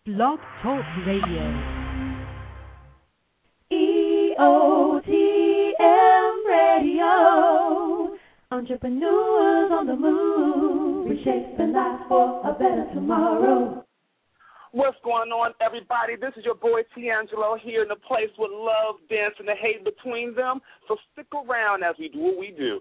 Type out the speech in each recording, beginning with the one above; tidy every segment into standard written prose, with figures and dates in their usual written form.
Blog Talk Radio. EOTM Radio. Entrepreneurs on the move, reshaping life for a better tomorrow. What's going on, everybody? This is your boy D'Angelo here in the place with love, dance, and the hate between them. So stick around as we do what we do.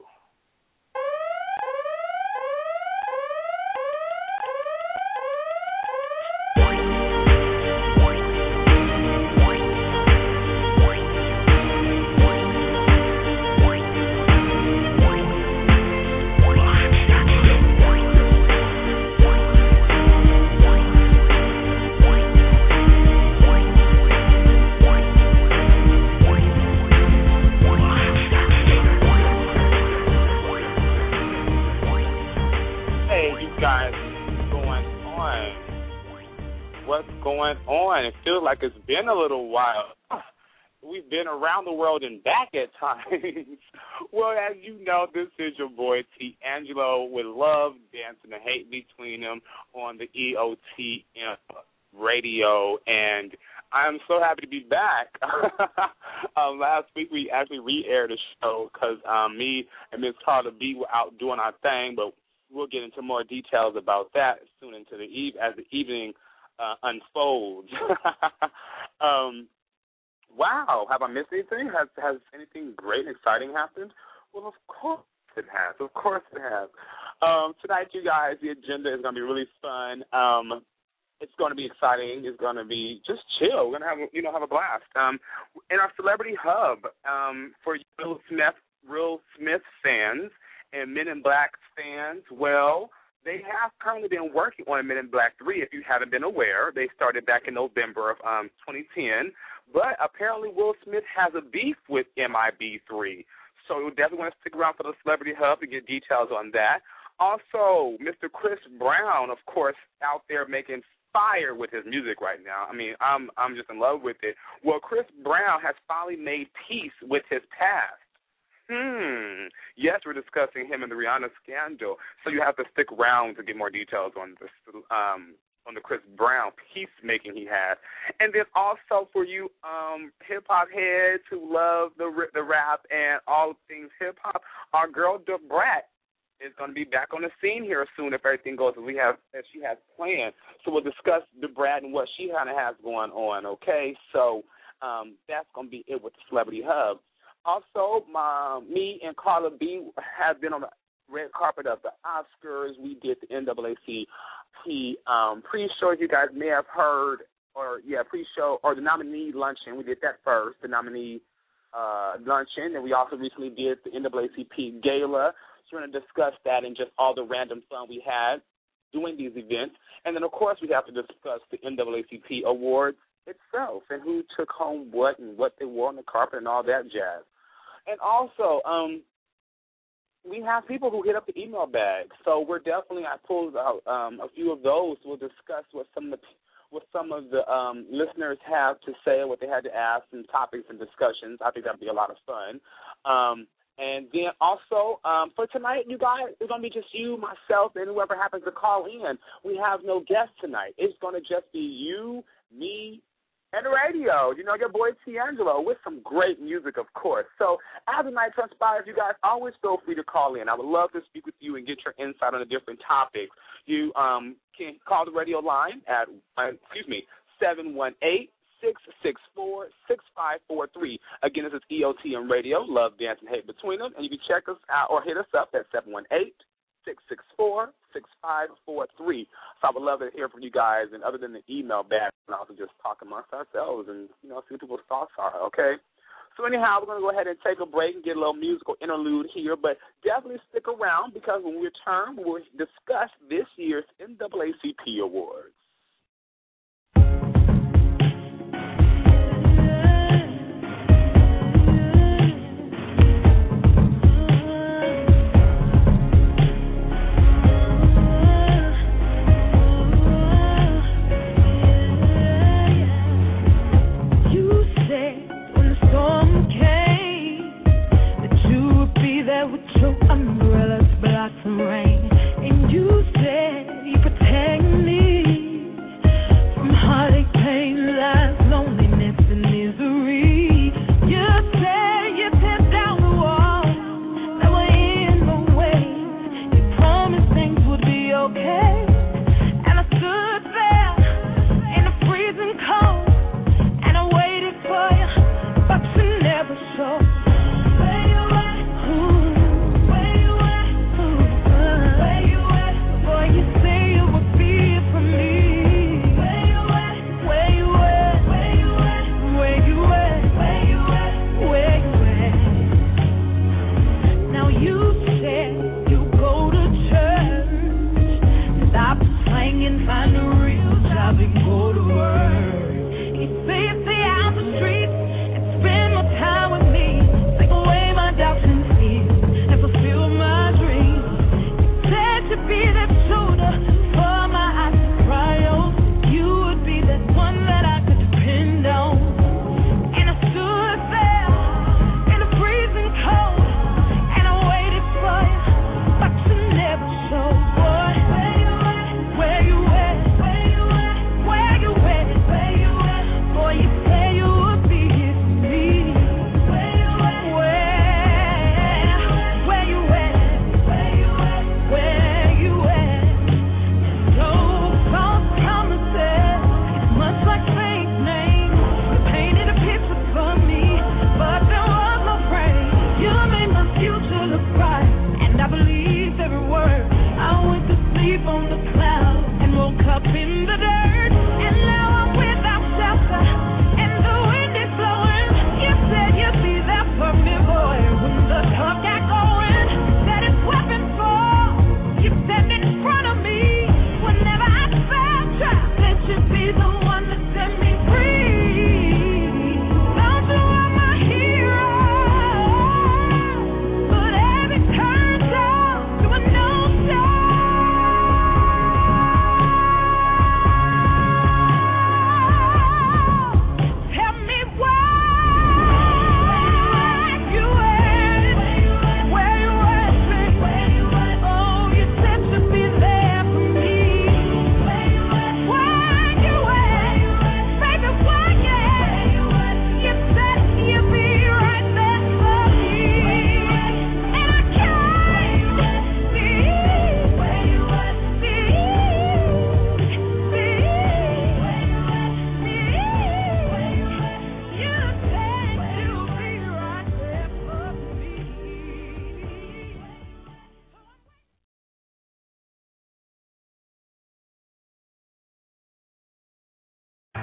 Going on. It feels like it's been a little while. We've been around the world and back at times. Well, as you know, this is your boy D'Angelo with love, dance, and the hate between them on the EOTM radio, and I'm so happy to be back. Last week we actually re-aired the show because me and Miss Carla B were out doing our thing, but we'll get into more details about that soon into the as the evening unfolds. Wow, have I missed anything? Has anything great and exciting happened? Well, of course it has. Of course it has. Tonight, you guys, the agenda is going to be really fun. It's going to be exciting. It's going to be just chill. We're going to have a blast. In our Celebrity Hub, for Will Smith fans and Men in Black fans, well, they have currently been working on Men in Black 3, if you haven't been aware. They started back in November of 2010. But apparently Will Smith has a beef with MIB3. So you definitely want to stick around for the Celebrity Hub to get details on that. Also, Mr. Chris Brown, of course, out there making fire with his music right now. I mean, I'm just in love with it. Well, Chris Brown has finally made peace with his past. Yes, we're discussing him and the Rihanna scandal, so you have to stick around to get more details on this, on the Chris Brown peacemaking he had. And then also for you hip-hop heads who love the rap and all things hip-hop, our girl Da Brat is going to be back on the scene here soon if everything goes as she has planned. So we'll discuss Da Brat and what she kind of has going on, okay? So that's going to be it with the Celebrity Hub. Also, me and Carla B have been on the red carpet of the Oscars. We did the NAACP pre-show, you guys may have heard, pre-show, or the nominee luncheon. We did that first, the nominee luncheon, and we also recently did the NAACP gala. So we're going to discuss that and just all the random fun we had doing these events. And then, of course, we have to discuss the NAACP awards itself and who took home what and what they wore on the carpet and all that jazz. And also, we have people who hit up the email bag. So we're definitely, I pulled out a few of those. We'll discuss what some of the listeners have to say, what they had to ask, and topics and discussions. I think that'll be a lot of fun. And then also, for tonight, you guys, it's going to be just you, myself, and whoever happens to call in. We have no guests tonight. It's going to just be you, me, and the radio, your boy D'Angelo, with some great music, of course. So as the night transpires, you guys always feel free to call in. I would love to speak with you and get your insight on the different topics. You can call the radio line at, 718-664-6543. Again, this is EOTM Radio, Love, Dance, and Hate Between Them. And you can check us out or hit us up at 718-664-6543. So I would love to hear from you guys, and other than the email back, and also just talk amongst ourselves and, see what people's thoughts are, okay? So anyhow, we're going to go ahead and take a break and get a little musical interlude here, but definitely stick around because when we return, we'll discuss this year's NAACP Awards. With your umbrellas, blocks and rain, and you said you protect me.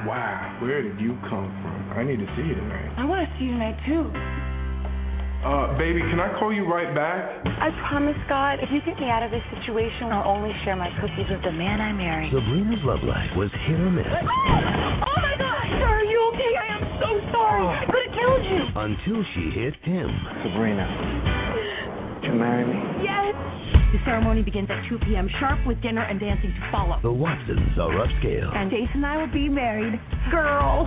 Wow, where did you come from? I need to see you tonight. I want to see you tonight, too. Baby, can I call you right back? I promise, God, if you get me out of this situation, I'll only share my cookies with the man I marry. Sabrina's love life was hit or miss. Oh, my God! Sir, are you okay? I am so sorry. I could have killed you. Until she hit him. Sabrina, would you marry me? Yes. The ceremony begins at 2 p.m. sharp with dinner and dancing to follow. The Watsons are upscale. And Jason and I will be married. Girl.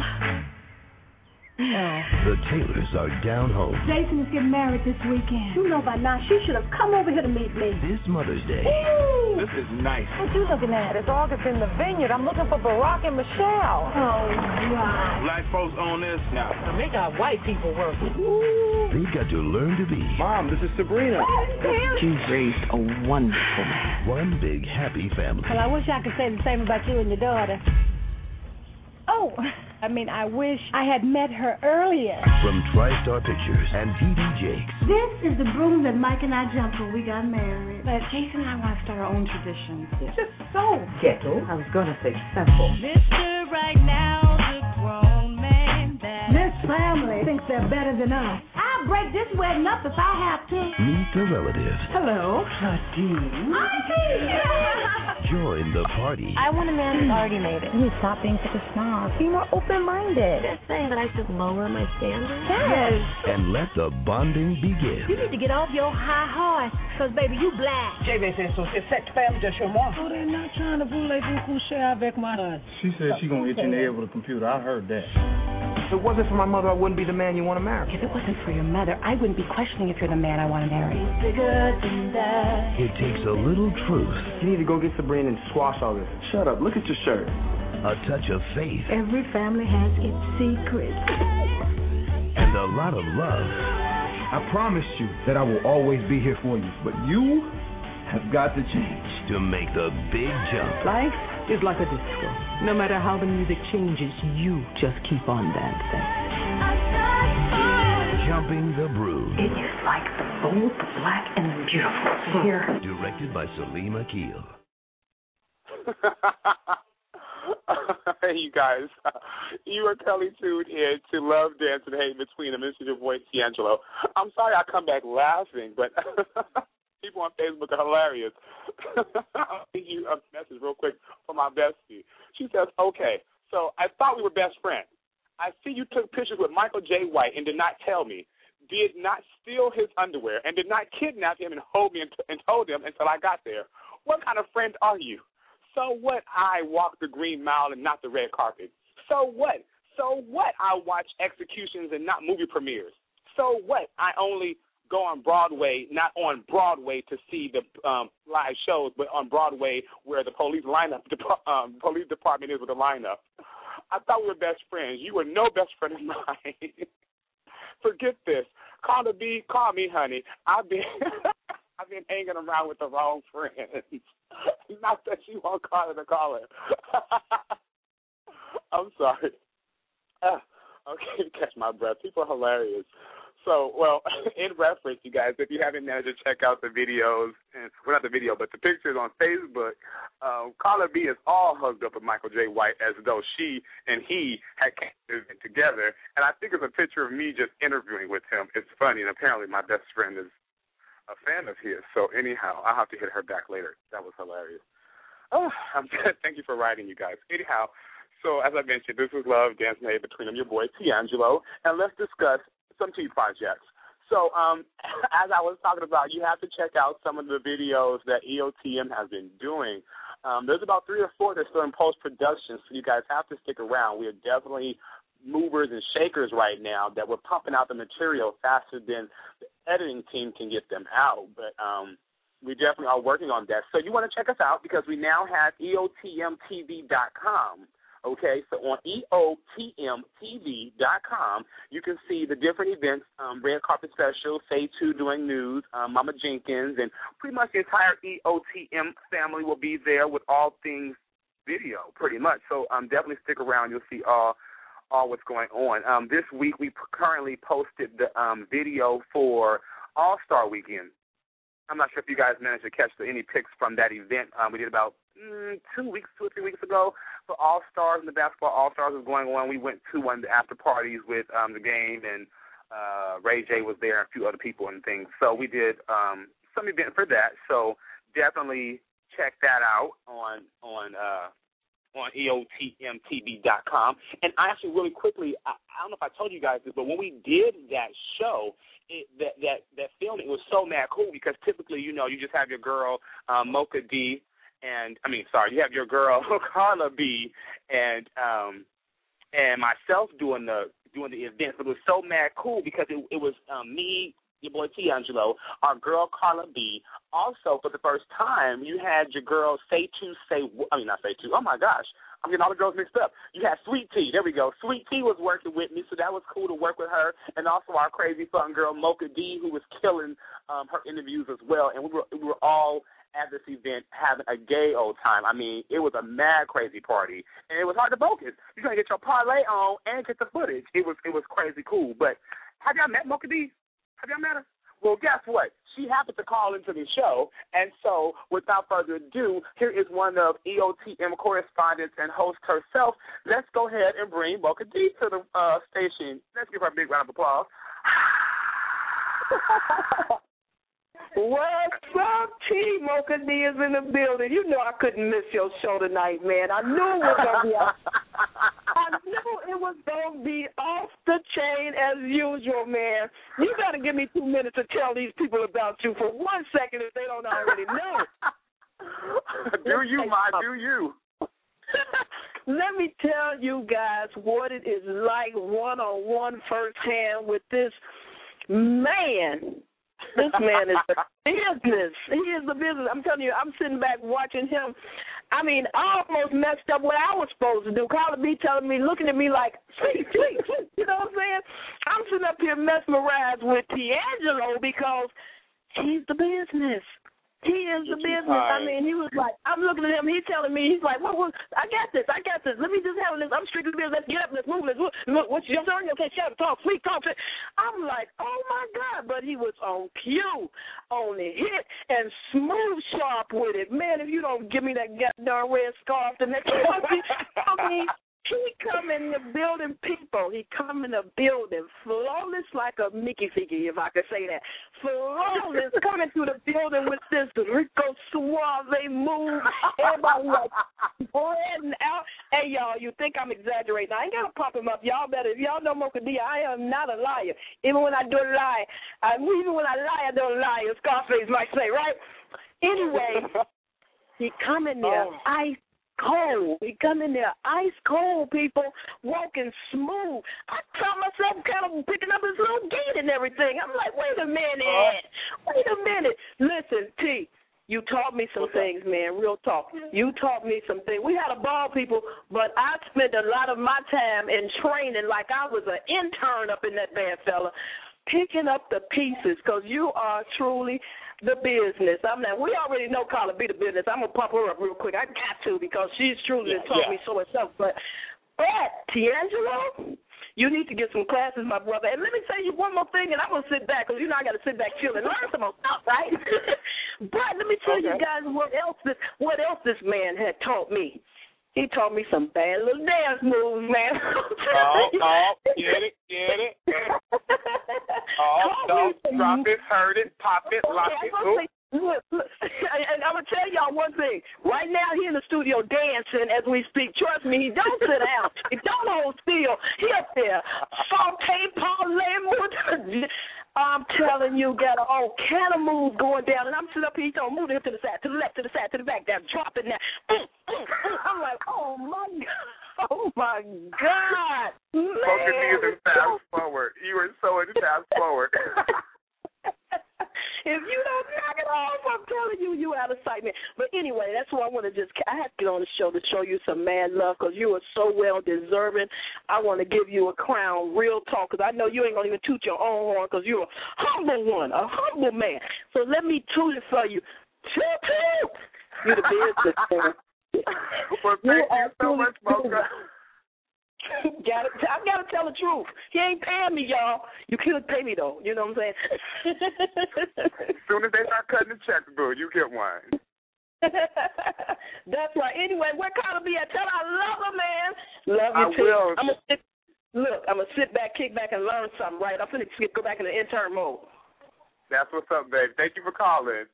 The Taylors are down home. Jason is getting married this weekend. You know by now she should have come over here to meet me. This Mother's Day. Ooh. This is nice. What you looking at? It's August in the vineyard. I'm looking for Barack and Michelle. Oh, wow. Black folks own this now. They got white people working. They've got to learn to be Mom, this is Sabrina. She's raised a wonderful man. one big happy family. Well, I wish I could say the same about you and your daughter. Oh, I wish I had met her earlier. From TriStar Pictures and TD Jakes. This is the broom that Mike and I jumped when we got married. But Jason and I want to start our own traditions. It's just so ghetto. I was going to say simple. Mr. Right Now's a grown man that This family thinks they're better than us. I'll break this wedding up if I have to. Meet the relatives. Hello, Claudine. Join the party. I want a man who's already made it. You stop being such a snob. Be more open-minded. They're saying that I should lower my standards. Yes. And let the bonding begin. You need to get off your high horse, because, baby, you black. Oh, they're not trying to voulez-vous coucher avec moi. She said she gonna hit you in the head with a computer. I heard that. If it wasn't for my mother, I wouldn't be the man you want to marry. If it wasn't for your mother, I wouldn't be questioning if you're the man I want to marry. bigger than that. It takes a little truth. You need to go get Sabrina and squash all this. Shut up. Look at your shirt. A touch of faith. Every family has its secrets. And a lot of love. I promise you that I will always be here for you, but you have got to change. To make the big jump. Life is like a disco. No matter how the music changes, you just keep on dancing. Jumping the Brood. It is like the bold, the black, and the beautiful. Here. Directed by Salim Akil. Hey, you guys. You are currently tuned in to Love, Dance, and Hate Between Them. This is your boy, D'Angelo. I'm sorry I come back laughing, but people on Facebook are hilarious. I'll send you a message real quick from my bestie. She says, okay, so I thought we were best friends. I see you took pictures with Michael J. White and did not tell me, did not steal his underwear, and did not kidnap him and hold me and told him until I got there. What kind of friend are you? So what? I walk the green mile and not the red carpet. So what? So what? I watch executions and not movie premieres. So what? I only go on Broadway, not on Broadway to see the live shows, but on Broadway where the police police department is with the lineup. I thought we were best friends. You were no best friend of mine. Forget this. Call me, honey. I've been hanging around with the wrong friends. Not that you won't call it a caller. I'm sorry. Okay, catch my breath. People are hilarious. So, well, in reference, you guys, if you haven't managed to check out the videos, not the video, but the pictures on Facebook, Caller B is all hugged up with Michael J. White as though she and he had came together. And I think it's a picture of me just interviewing with him. It's funny, and apparently my best friend is a fan of his. So anyhow, I'll have to hit her back later. That was hilarious. Oh, thank you for writing, you guys. Anyhow, so as I mentioned, this is Love, Dance, and Hate Between Them, your boy, D'Angelo, and let's discuss some tea projects. So as I was talking about, you have to check out some of the videos that EOTM has been doing. There's about 3 or 4 that's still in post-production, so you guys have to stick around. We are definitely movers and shakers right now that we're pumping out the material faster than the editing team can get them out. But we definitely are working on that. So you want to check us out because we now have EOTMTV.com. Okay, so on EOTMTV.com, you can see the different events, Red Carpet Special, Say 2 doing news, Mama Jenkins, and pretty much the entire EOTM family will be there with all things video, pretty much. So definitely stick around. You'll see all what's going on. This week we currently posted the video for All-Star Weekend. I'm not sure if you guys managed to catch any pics from that event. We did about 2 or 3 weeks ago. For All-Stars, and the basketball All-Stars was going on. We went to one of the after parties with the game, and Ray J was there and a few other people and things. So we did some event for that. So definitely check that out on EOTMTV.com. And I actually really quickly, I don't know if I told you guys this, but when we did that show, that film, it was so mad cool because typically, you just have your girl Mocha D, you have your girl Carla B, and myself doing the event. But it was so mad cool because it was me, your boy D'Angelo, our girl Carla B. Also, for the first time, you had your girl not Say Two. Oh my gosh, I'm getting all the girls mixed up. You had Sweet Tea. There we go. Sweet Tea was working with me, so that was cool to work with her. And also our crazy fun girl Mocha D, who was killing her interviews as well. And we were all at this event having a gay old time. I mean, it was a mad crazy party, and it was hard to focus. You're gonna get your parlay on and get the footage. It was crazy cool. But have y'all met Mocha D? Have y'all met her? Well, guess what? She happened to call into the show, and so without further ado, here is one of EOTM correspondents and host herself. Let's go ahead and bring Mocha D to the station. Let's give her a big round of applause. What's up, T? Mocha D is in the building. You know I couldn't miss your show tonight, man. I knew it was going to be off the chain as usual, man. You got to give me 2 minutes to tell these people about you for 1 second if they don't already know. Do you. Let me tell you guys what it is like one-on-one firsthand with this man. This man is the business. He is the business. I'm telling you, I'm sitting back watching him. I mean, I almost messed up what I was supposed to do. Carla B telling me, looking at me like, sweet. You know what I'm saying? I'm sitting up here mesmerized with D'Angelo because he's the business. He is the business. I mean, he was like, I'm looking at him. He's telling me, he's like, well, I got this. Let me just handle this. I'm strictly business. Let's get up. Let's move. What's your turn? Okay, shut up. Talk. Sweet. Talk. I'm like, oh, my God. But he was on cue, on the hit, and smooth sharp with it. Man, if you don't give me that goddamn red scarf the next time, I mean, he come in the building, people. He come in the building, flawless like a Mickey figure, if I could say that. Flawless, coming through the building with this Rico Suave move. Everybody like spreading out. Hey, y'all, you think I'm exaggerating? I ain't got to pop him up. Y'all better, if y'all know Mocha D, I am not a liar. Even when I don't lie, I don't lie, as Scarface might say, right? Anyway, he come in there, ice cold. He come in there ice cold, people, walking smooth. I found myself kind of picking up his little gait and everything. I'm like, wait a minute. Listen, T, you taught me some things, man, real talk. You taught me some things. We had a ball, people, but I spent a lot of my time in training like I was an intern up in that band, fella, picking up the pieces because you are truly the business. We already know Carla B the business. I'm going to pop her up real quick. I got to because she's truly taught me so herself. But D'Angelo, you need to get some classes, my brother. And let me tell you one more thing, and I'm going to sit back because, I got to sit back, chill, and learn some more stuff, right? But let me tell you guys what else this man had taught me. He taught me some bad little dance moves, man. Get it. Don't drop it, hurt it, pop it, lock it. Look, and I'm going to tell y'all one thing. Right now, he in the studio dancing as we speak. Trust me, he don't sit down. He don't hold still. He up there. Saute, parlay, I'm telling you, got a whole can of moves going down, and I'm sitting up here, he's moving to the side, to the left, to the side, to the back, down, dropping that. I'm like, oh, my God. Mocha D is in fast forward. You are so in fast forward. If you don't knock it off, I'm telling you, you out of sight, man. But anyway, that's why I had to get on the show to show you some mad love because you are so well deserving. I want to give you a crown, real talk, because I know you ain't going to even toot your own horn because you're a humble one, a humble man. So let me toot it for you. Toot! You're the business man. Well, thank you so much, Mocha. I've got to tell the truth. He ain't paying me, y'all. You could pay me, though. You know what I'm saying? As soon as they start cutting the check, boo, you get one. That's right. Anyway, where Carla be at? Tell her I love her, man. Love you, too. Will. I'm going to sit back, kick back, and learn something, right? I'm going to go back in the intern mode. That's what's up, babe. Thank you for calling.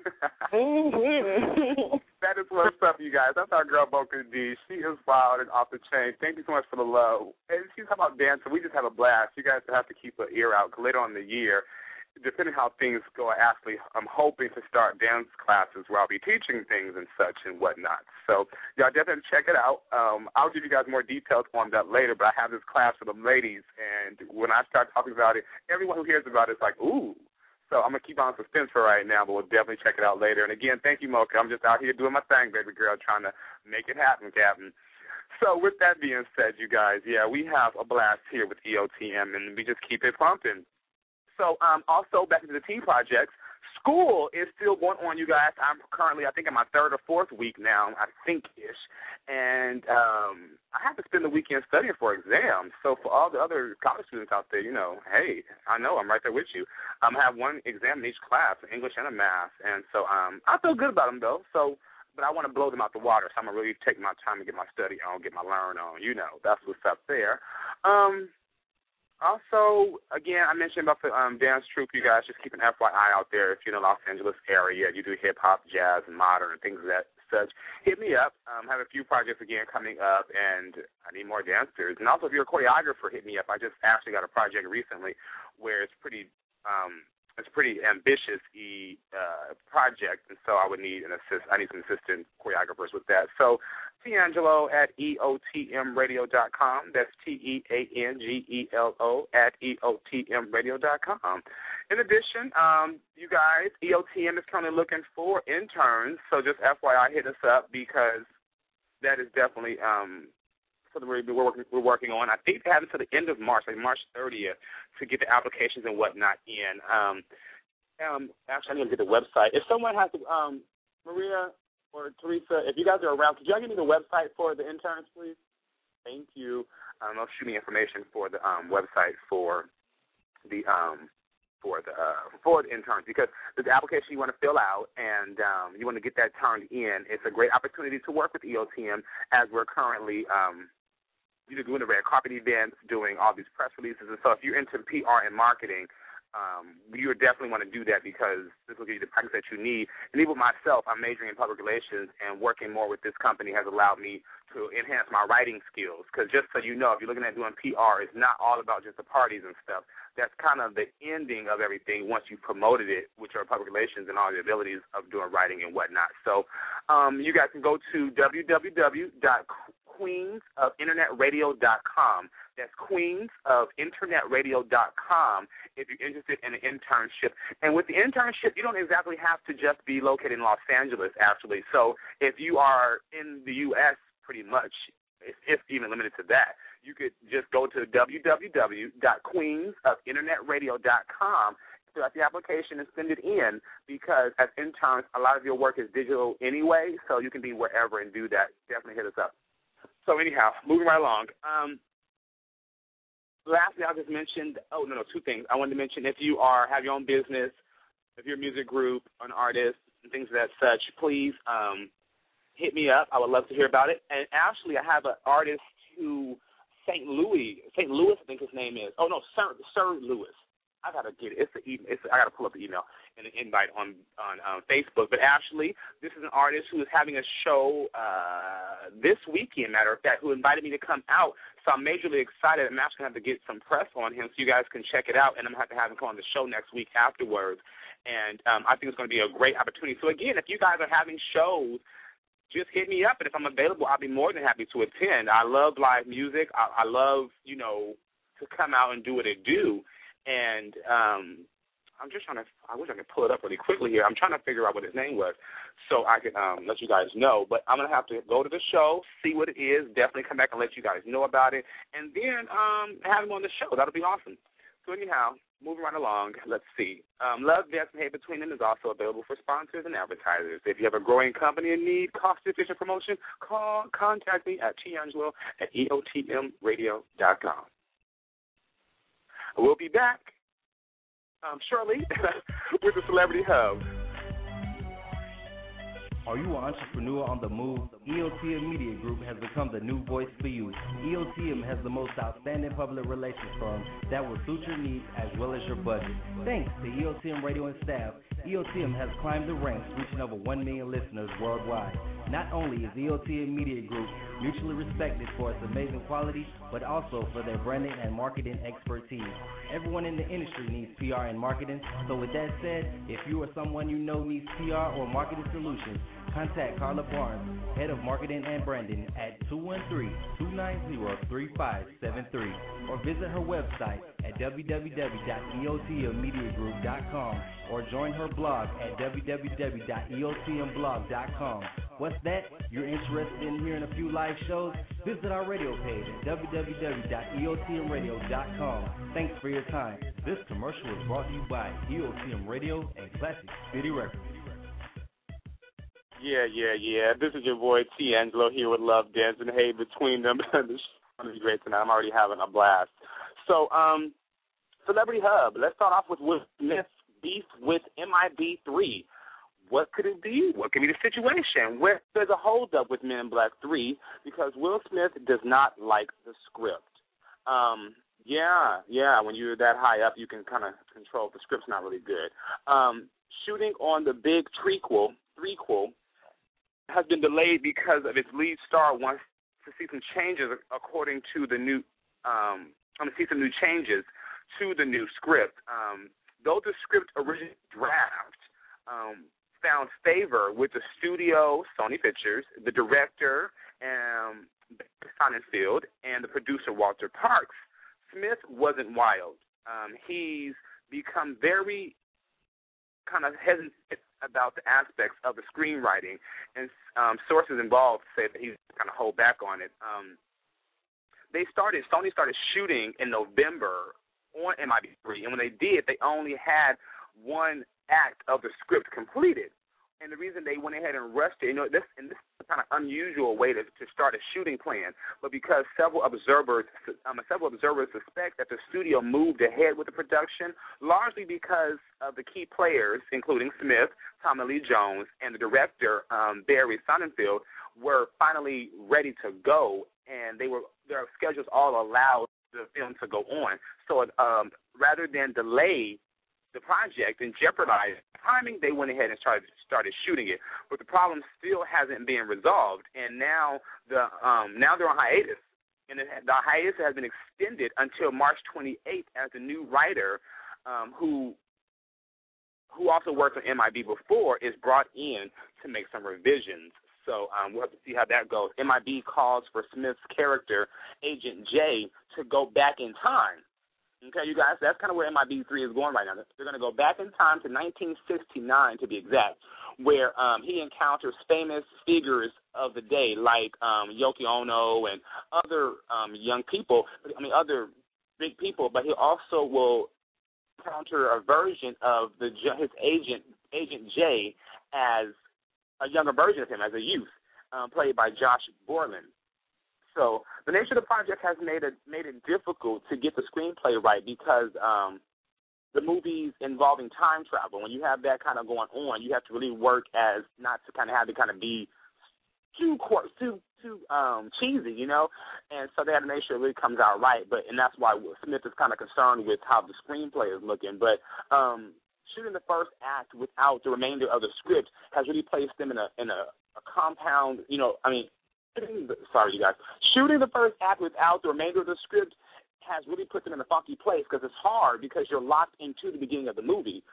That is what's up, you guys. That's our girl, Boca D. She is wild and off the chain. Thank you so much for the love. And she's talking about dancing. We just have a blast. You guys have to keep an ear out later on in the year. Depending how things go, Ashley, I'm hoping to start dance classes where I'll be teaching things and such and whatnot. So y'all definitely check it out. I'll give you guys more details on that later, but I have this class for the ladies, and when I start talking about it, everyone who hears about it is like, ooh. So I'm going to keep on suspense for right now, but we'll definitely check it out later. And, again, thank you, Mocha. I'm just out here doing my thing, baby girl, trying to make it happen, Captain. So with that being said, you guys, yeah, we have a blast here with EOTM, and we just keep it pumping. So also back into the teen projects, school is still going on, you guys. I'm currently, I think, in my third or fourth week now, I think-ish. And I have to spend the weekend studying for exams. So for all the other college students out there, you know, hey, I know I'm right there with you. I have one exam in each class, an English and a math. And so I feel good about them, though. So, but I want to blow them out the water. So I'm going to really take my time to get my study on, get my learn on. You know, that's what's up there. Also, again, I mentioned about the dance troupe. You guys just keep an FYI out there. If you're in the Los Angeles area, you do hip-hop, jazz, and modern, and things of that such, hit me up. I have a few projects, again, coming up, and I need more dancers. And also, if you're a choreographer, hit me up. I just actually got a project recently where it's pretty ambitious project, and so I would need I need some assistant choreographers with that. So Tiangelo at EOTMradio.com. That's TEANGELO at EOTMradio.com. In addition, you guys, EOTM is currently looking for interns, so just FYI, hit us up because that is definitely something we're working on. I think they have until the end of March, like March 30th, to get the applications and whatnot in. Actually, I need to get the website. If someone has to, Maria or Teresa, if you guys are around, could y'all give me the website for the interns, please? Thank you. I'll shoot me information for the website for the interns, because the application you want to fill out and you want to get that turned in. It's a great opportunity to work with EOTM as we're currently doing the red carpet events, doing all these press releases. And so if you're into PR and marketing, you would definitely want to do that because this will give you the practice that you need. And even with myself, I'm majoring in public relations, and working more with this company has allowed me to enhance my writing skills. Because just so you know, if you're looking at doing PR, it's not all about just the parties and stuff. That's kind of the ending of everything once you've promoted it with your public relations and all the abilities of doing writing and whatnot. So you guys can go to www.queensofinternetradio.com. That's queensofinternetradio.com if you're interested in an internship. And with the internship, you don't exactly have to just be located in Los Angeles, actually. So if you are in the U.S., pretty much, if even limited to that, you could just go to www.queensofinternetradio.com, fill out the application, and send it in, because as interns, a lot of your work is digital anyway, so you can be wherever and do that. Definitely hit us up. So anyhow, moving right along. Lastly, I just mentioned, two things. I wanted to mention, if you have your own business, if you're a music group, an artist, and things of that such, please hit me up. I would love to hear about it. And actually, I have an artist who, St. Louis, I think his name is. Oh, no, Sir Louis. I got to get it. I got to pull up the email and an invite on Facebook. But actually, this is an artist who is having a show this weekend, matter of fact, who invited me to come out. So I'm majorly excited. I'm actually going to have to get some press on him so you guys can check it out. And I'm going to have him come on the show next week afterwards. And I think it's going to be a great opportunity. So, again, if you guys are having shows, just hit me up. And if I'm available, I'll be more than happy to attend. I love live music. I love, to come out and do what it do. And I'm just trying to, I wish I could pull it up really quickly here. I'm trying to figure out what his name was so I can let you guys know. But I'm going to have to go to the show, see what it is, definitely come back and let you guys know about it, and then have him on the show. That'll be awesome. So anyhow, moving right along, let's see. Love, Dance, and Hate Between Them is also available for sponsors and advertisers. If you have a growing company in need, cost-efficient promotion, contact me at tiangelo@eotmradio.com. We'll be back shortly with the Celebrity Hub. Are you an entrepreneur on the move? EOTM Media Group has become the new voice for you. EOTM has the most outstanding public relations firm that will suit your needs as well as your budget. Thanks to EOTM Radio and staff, EOTM has climbed the ranks, reaching over 1 million listeners worldwide. Not only is EOTM Media Group mutually respected for its amazing quality, but also for their branding and marketing expertise. Everyone in the industry needs PR and marketing, so with that said, if you or someone you know needs PR or marketing solutions, contact Carla Barnes, Head of Marketing and Branding at 213-290-3573 or visit her website at www.eotmmediagroup.com or join her blog at www.eotmblog.com. What's that? You're interested in hearing a few live shows? Visit our radio page at www.eotmradio.com. Thanks for your time. This commercial is brought to you by EOTM Radio and Classic City Records. Yeah. This is your boy T. Angelo here with Love Dance, and hey, between them, this is going to be great tonight. I'm already having a blast. So, Celebrity Hub. Let's start off with Will Smith's beef with MIB3. What could it be? What could be the situation? There's a holdup with Men in Black 3 because Will Smith does not like the script. When you're that high up, you can kind of control if the script's not really good. Shooting on the big threequel has been delayed because of its lead star wants to see some changes according to the new changes to the new script. Though the script original draft found favor with the studio, Sony Pictures, the director, Sonnenfeld, and the producer, Walter Parks, Smith wasn't wild. He's become very kind of hesitant about the aspects of the screenwriting, and sources involved say that he's kind of hold back on it. Sony started shooting in November on MIB3, and when they did, they only had one act of the script completed. And the reason they went ahead and rushed it, this is a kind of unusual way to start a shooting plan, but because several observers suspect that the studio moved ahead with the production, largely because of the key players, including Smith, Tommy Lee Jones, and the director, Barry Sonnenfeld, were finally ready to go, and their schedules all allowed the film to go on. So rather than delay the project and jeopardize timing, they went ahead and started shooting it. But the problem still hasn't been resolved, and now they're on hiatus. And the hiatus has been extended until March 28th as the new writer, who also worked on MIB before, is brought in to make some revisions. So we'll have to see how that goes. MIB calls for Smith's character, Agent J, to go back in time. Okay, you guys, that's kind of where MIB3 is going right now. They're going to go back in time to 1969, to be exact, where he encounters famous figures of the day like Yoko Ono and other young people, other big people, but he also will encounter a version of his agent J as a younger version of him as a youth, played by Josh Brolin. So the nature of the project has made it difficult to get the screenplay right because the movies involving time travel, when you have that kind of going on, you have to really work as not to kind of have to kind of be too cheesy, And so they have to make sure it really comes out right. And that's why Will Smith is kind of concerned with how the screenplay is looking. But shooting the first act without the remainder of the script has really placed them in a compound, Sorry, you guys. Shooting the first act without the remainder of the script has really put them in a funky place because it's hard because you're locked into the beginning of the movie.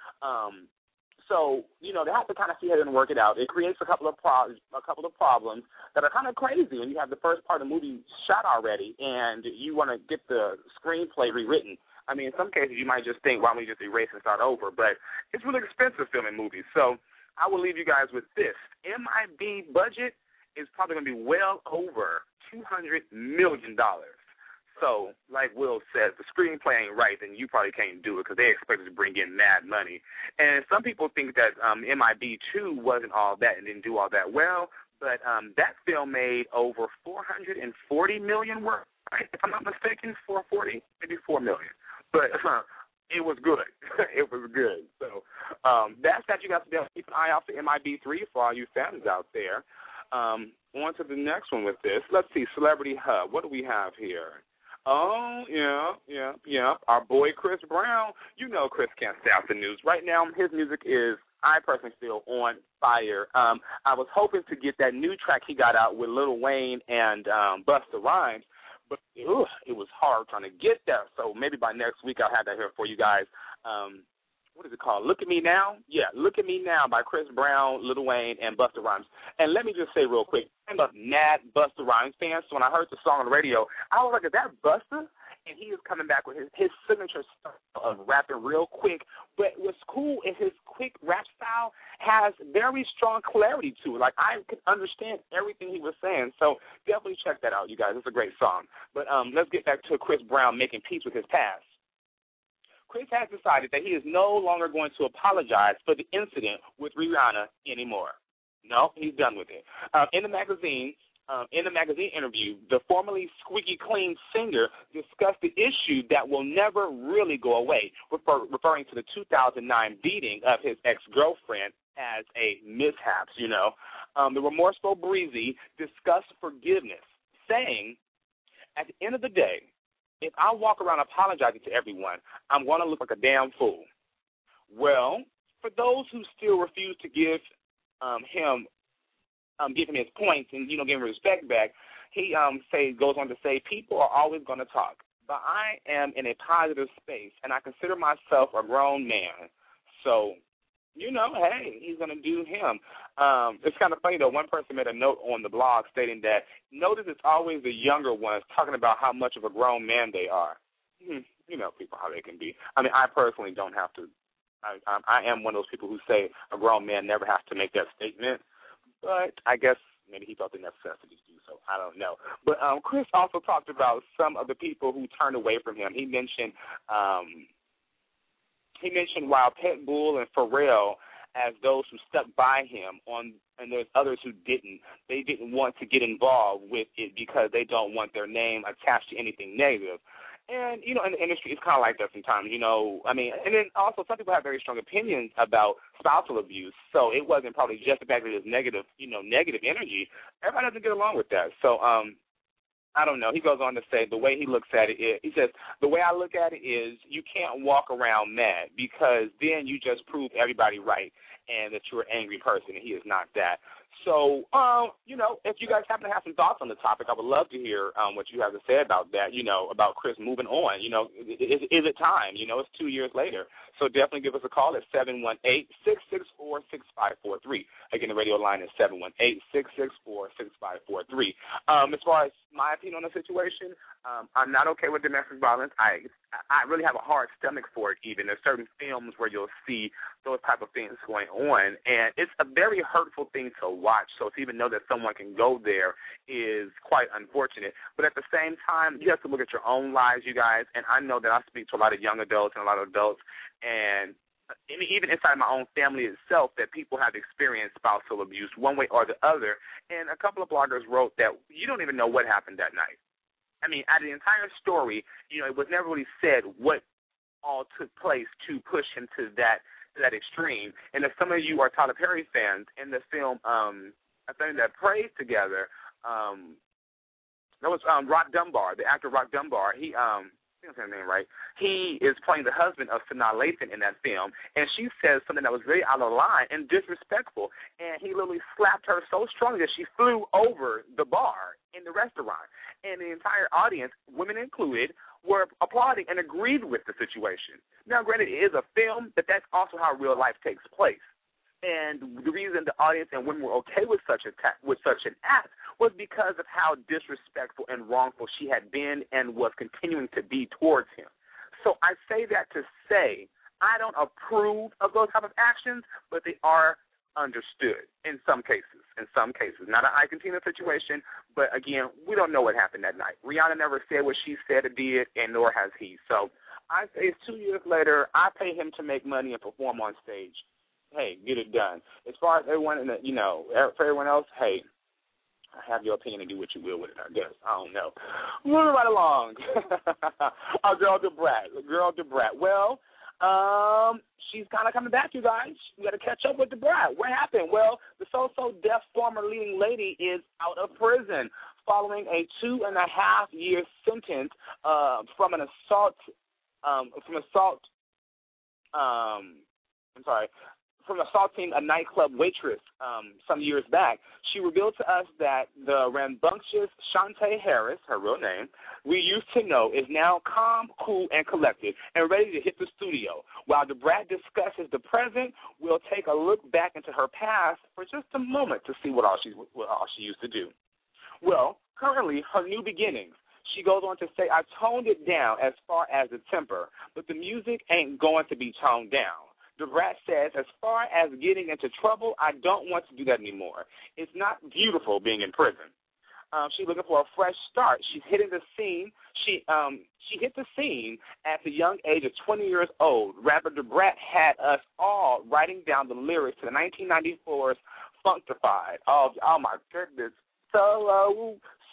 So they have to kind of see how they're going to work it out. It creates a couple of problems that are kind of crazy when you have the first part of the movie shot already and you want to get the screenplay rewritten. In some cases you might just think, why don't we just erase and start over? But it's really expensive filming movies. So I will leave you guys with this. MIB budget is probably going to be well over $200 million. So, like Will said, the screenplay ain't right, then you probably can't do it because they expect to bring in mad money. And some people think that MIB 2 wasn't all that and didn't do all that well, but that film made over $440 million worth, right? If I'm not mistaken, 440, maybe $4 million. But it was good. It was good. So that's that. You guys to keep an eye out for MIB3 for all you fans out there. On to the next one with this. Let's see, Celebrity Hub. What do we have here? Oh, yeah. Our boy Chris Brown. You know Chris can't stay out the news. Right now, his music is, I personally feel, on fire. I was hoping to get that new track he got out with Lil Wayne and Busta Rhymes, but it was hard trying to get that. So maybe by next week I'll have that here for you guys. What is it called? Look at Me Now? Yeah, Look at Me Now by Chris Brown, Lil Wayne, and Busta Rhymes. And let me just say real quick, I'm a mad Busta Rhymes fan, so when I heard the song on the radio, I was like, is that Busta? And he is coming back with his signature style of rapping real quick. But what's cool is his quick rap style has very strong clarity to it. Like, I could understand everything he was saying. So definitely check that out, you guys. It's a great song. But let's get back to Chris Brown making peace with his past. Chris has decided that he is no longer going to apologize for the incident with Rihanna anymore. No, he's done with it. In the magazine interview, the formerly squeaky clean singer discussed the issue that will never really go away, referring to the 2009 beating of his ex-girlfriend as a mishap, you know. The remorseful Breezy discussed forgiveness, saying, at the end of the day, if I walk around apologizing to everyone, I'm going to look like a damn fool. Well, for those who still refuse to give him his points and, give him respect back, he goes on to say, people are always going to talk, but I am in a positive space, and I consider myself a grown man. So, hey, he's going to do him. It's kind of funny, though. One person made a note on the blog stating that, notice it's always the younger ones talking about how much of a grown man they are. You know people, how they can be. I mean, I personally don't have to. I am one of those people who say a grown man never has to make that statement. But I guess maybe he felt the necessity to do so. I don't know. But Chris also talked about some of the people who turned away from him. He mentioned Wild Pitbull and Pharrell as those who stuck by him and there's others who didn't. They didn't want to get involved with it because they don't want their name attached to anything negative. And, in the industry, it's kind of like that sometimes, and then also some people have very strong opinions about spousal abuse, so it wasn't probably just the fact that it was negative energy. Everybody doesn't get along with that. So, I don't know. He goes on to say the way he looks at it is, he says, the way I look at it is you can't walk around mad because then you just prove everybody right and that you're an angry person, and he is not that. So, if you guys happen to have some thoughts on the topic, I would love to hear what you have to say about that, about Chris moving on. Is it time? It's 2 years later. So definitely give us a call at 718-664-6543. Again, the radio line is 718-664-6543. As far as my opinion on the situation, I'm not okay with domestic violence. I really have a hard stomach for it even. There's certain films where you'll see those type of things going on, and it's a very hurtful thing to watch. So to even know that someone can go there is quite unfortunate. But at the same time, you have to look at your own lives, you guys, and I know that I speak to a lot of young adults and a lot of adults, and even inside my own family itself, that people have experienced spousal abuse one way or the other. And a couple of bloggers wrote that you don't even know what happened that night. I mean, out of the entire story, it was never really said what all took place to push him to that extreme. And if some of you are Tyler Perry fans, in the film A Thing That Prays Together, that was Rock Dunbar, the actor Rock Dunbar. He I think I'm saying his name right. He is playing the husband of Sanaa Lathan in that film, and she says something that was very out of line and disrespectful, and he literally slapped her so strongly that she flew over the bar in the restaurant. And the entire audience, women included, were applauding and agreed with the situation. Now, granted, it is a film, but that's also how real life takes place. And the reason the audience and women were okay with such an act was because of how disrespectful and wrongful she had been and was continuing to be towards him. So I say that to say I don't approve of those type of actions, but they are understood in some cases. Not an Ike and Tina situation, but again, we don't know what happened that night. Rihanna never said what she said or did, and nor has he. So I say it's 2 years later. I pay him to make money and perform on stage. Hey, get it done. As far as everyone, for everyone else, hey, have your opinion and do what you will with it, I guess. I don't know. Moving right along. Girl DeBrat. Well, She's kind of coming back, you guys. We got to catch up with the Brat. What happened? Well, the so-so deaf former leading lady is out of prison following a 2.5-year sentence from an assault. From assaulting a nightclub waitress some years back. She revealed to us that the rambunctious Shantae Harris, her real name, we used to know, is now calm, cool, and collected and ready to hit the studio. While the Brat discusses the present, we'll take a look back into her past for just a moment to see what all she used to do. Well, currently, her new beginnings. She goes on to say, I toned it down as far as the temper, but the music ain't going to be toned down. The Brat says, as far as getting into trouble, I don't want to do that anymore. It's not beautiful being in prison. She's looking for a fresh start. She's hitting the scene. She hit the scene at the young age of 20 years old. Rapper Da Brat had us all writing down the lyrics to the 1994's Funkdafied. Oh my goodness. Solo,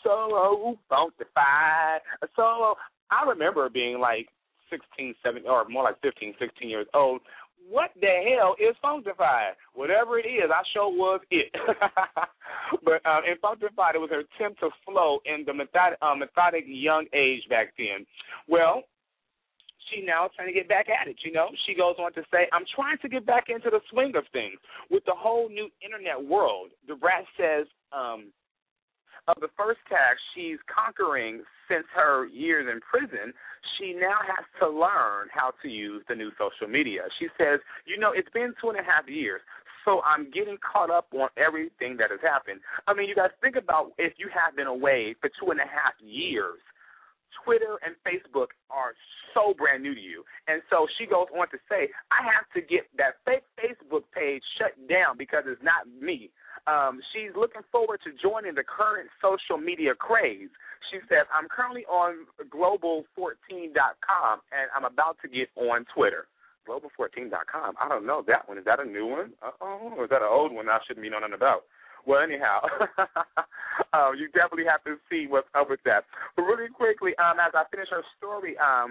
Funkdafied. Solo. I remember being like 16, 17, or more like 15, 16 years old. What the hell is Funkdafied? Whatever it is, I sure was it. But in Funkdafied, it was her attempt to flow in the methodic young age back then. Well, she now is trying to get back at it, you know. She goes on to say, I'm trying to get back into the swing of things with the whole new internet world. The Brat says of the first task she's conquering since her years in prison, she now has to learn how to use the new social media. She says, you know, it's been 2.5 years, so I'm getting caught up on everything that has happened. I mean, you guys think about if you have been away for 2.5 years, Twitter and Facebook are so brand new to you. And so she goes on to say, I have to get that fake Facebook page shut down because it's not me. She's looking forward to joining the current social media craze. She says, I'm currently on global14.com, and I'm about to get on Twitter. Global14.com. I don't know that one. Is that a new one? Or is that an old one I shouldn't be knowing nothing about? Well, anyhow, you definitely have to see what's up with that. But really quickly, as I finish her story,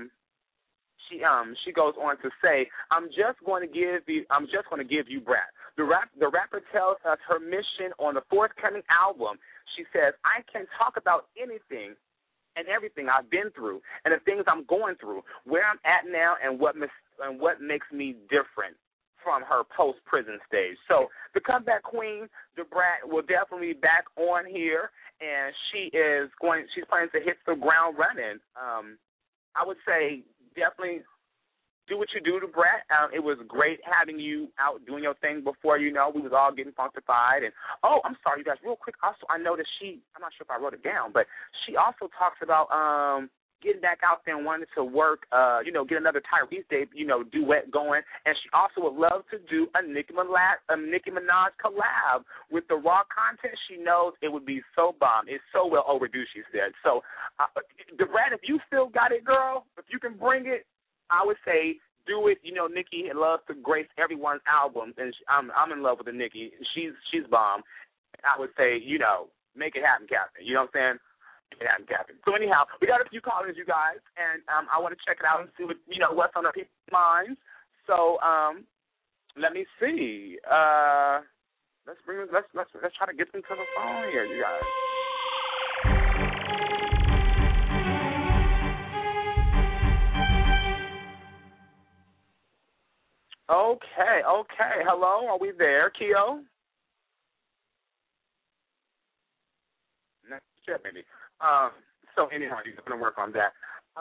she goes on to say, I'm just going to give you Brat. The rapper tells us her mission on the forthcoming album. She says, I can talk about anything and everything I've been through and the things I'm going through, where I'm at now, and what makes me different from her post-prison stage. So the comeback queen, Da Brat, will definitely be back on here, and she's planning to hit the ground running. I would say definitely do what you do, Da Brat. It was great having you out doing your thing before, you know, we was all getting Funkdafied. And, oh, I'm sorry, you guys, real quick. Also, I know that I'm not sure if I wrote it down, but she also talks about getting back out there and wanting to work, get another Tyrese Day, duet going. And she also would love to do a Nicki Minaj collab with the raw content. She knows it would be so bomb. It's so well overdue, she said. So, Da Brat, if you still got it, girl, if you can bring it, I would say do it. You know, Nicki loves to grace everyone's albums, and I'm in love with the Nicki. She's bomb. I would say, make it happen, Captain. You know what I'm saying? Make it happen, Captain. So anyhow, we got a few callers, you guys, and I want to check it out and see what what's on our people's minds. So let me see. Let's try to get them to the phone here, you guys. Okay. Hello, are we there, Keo? Next step, maybe. So anyhow, you're going to work on that.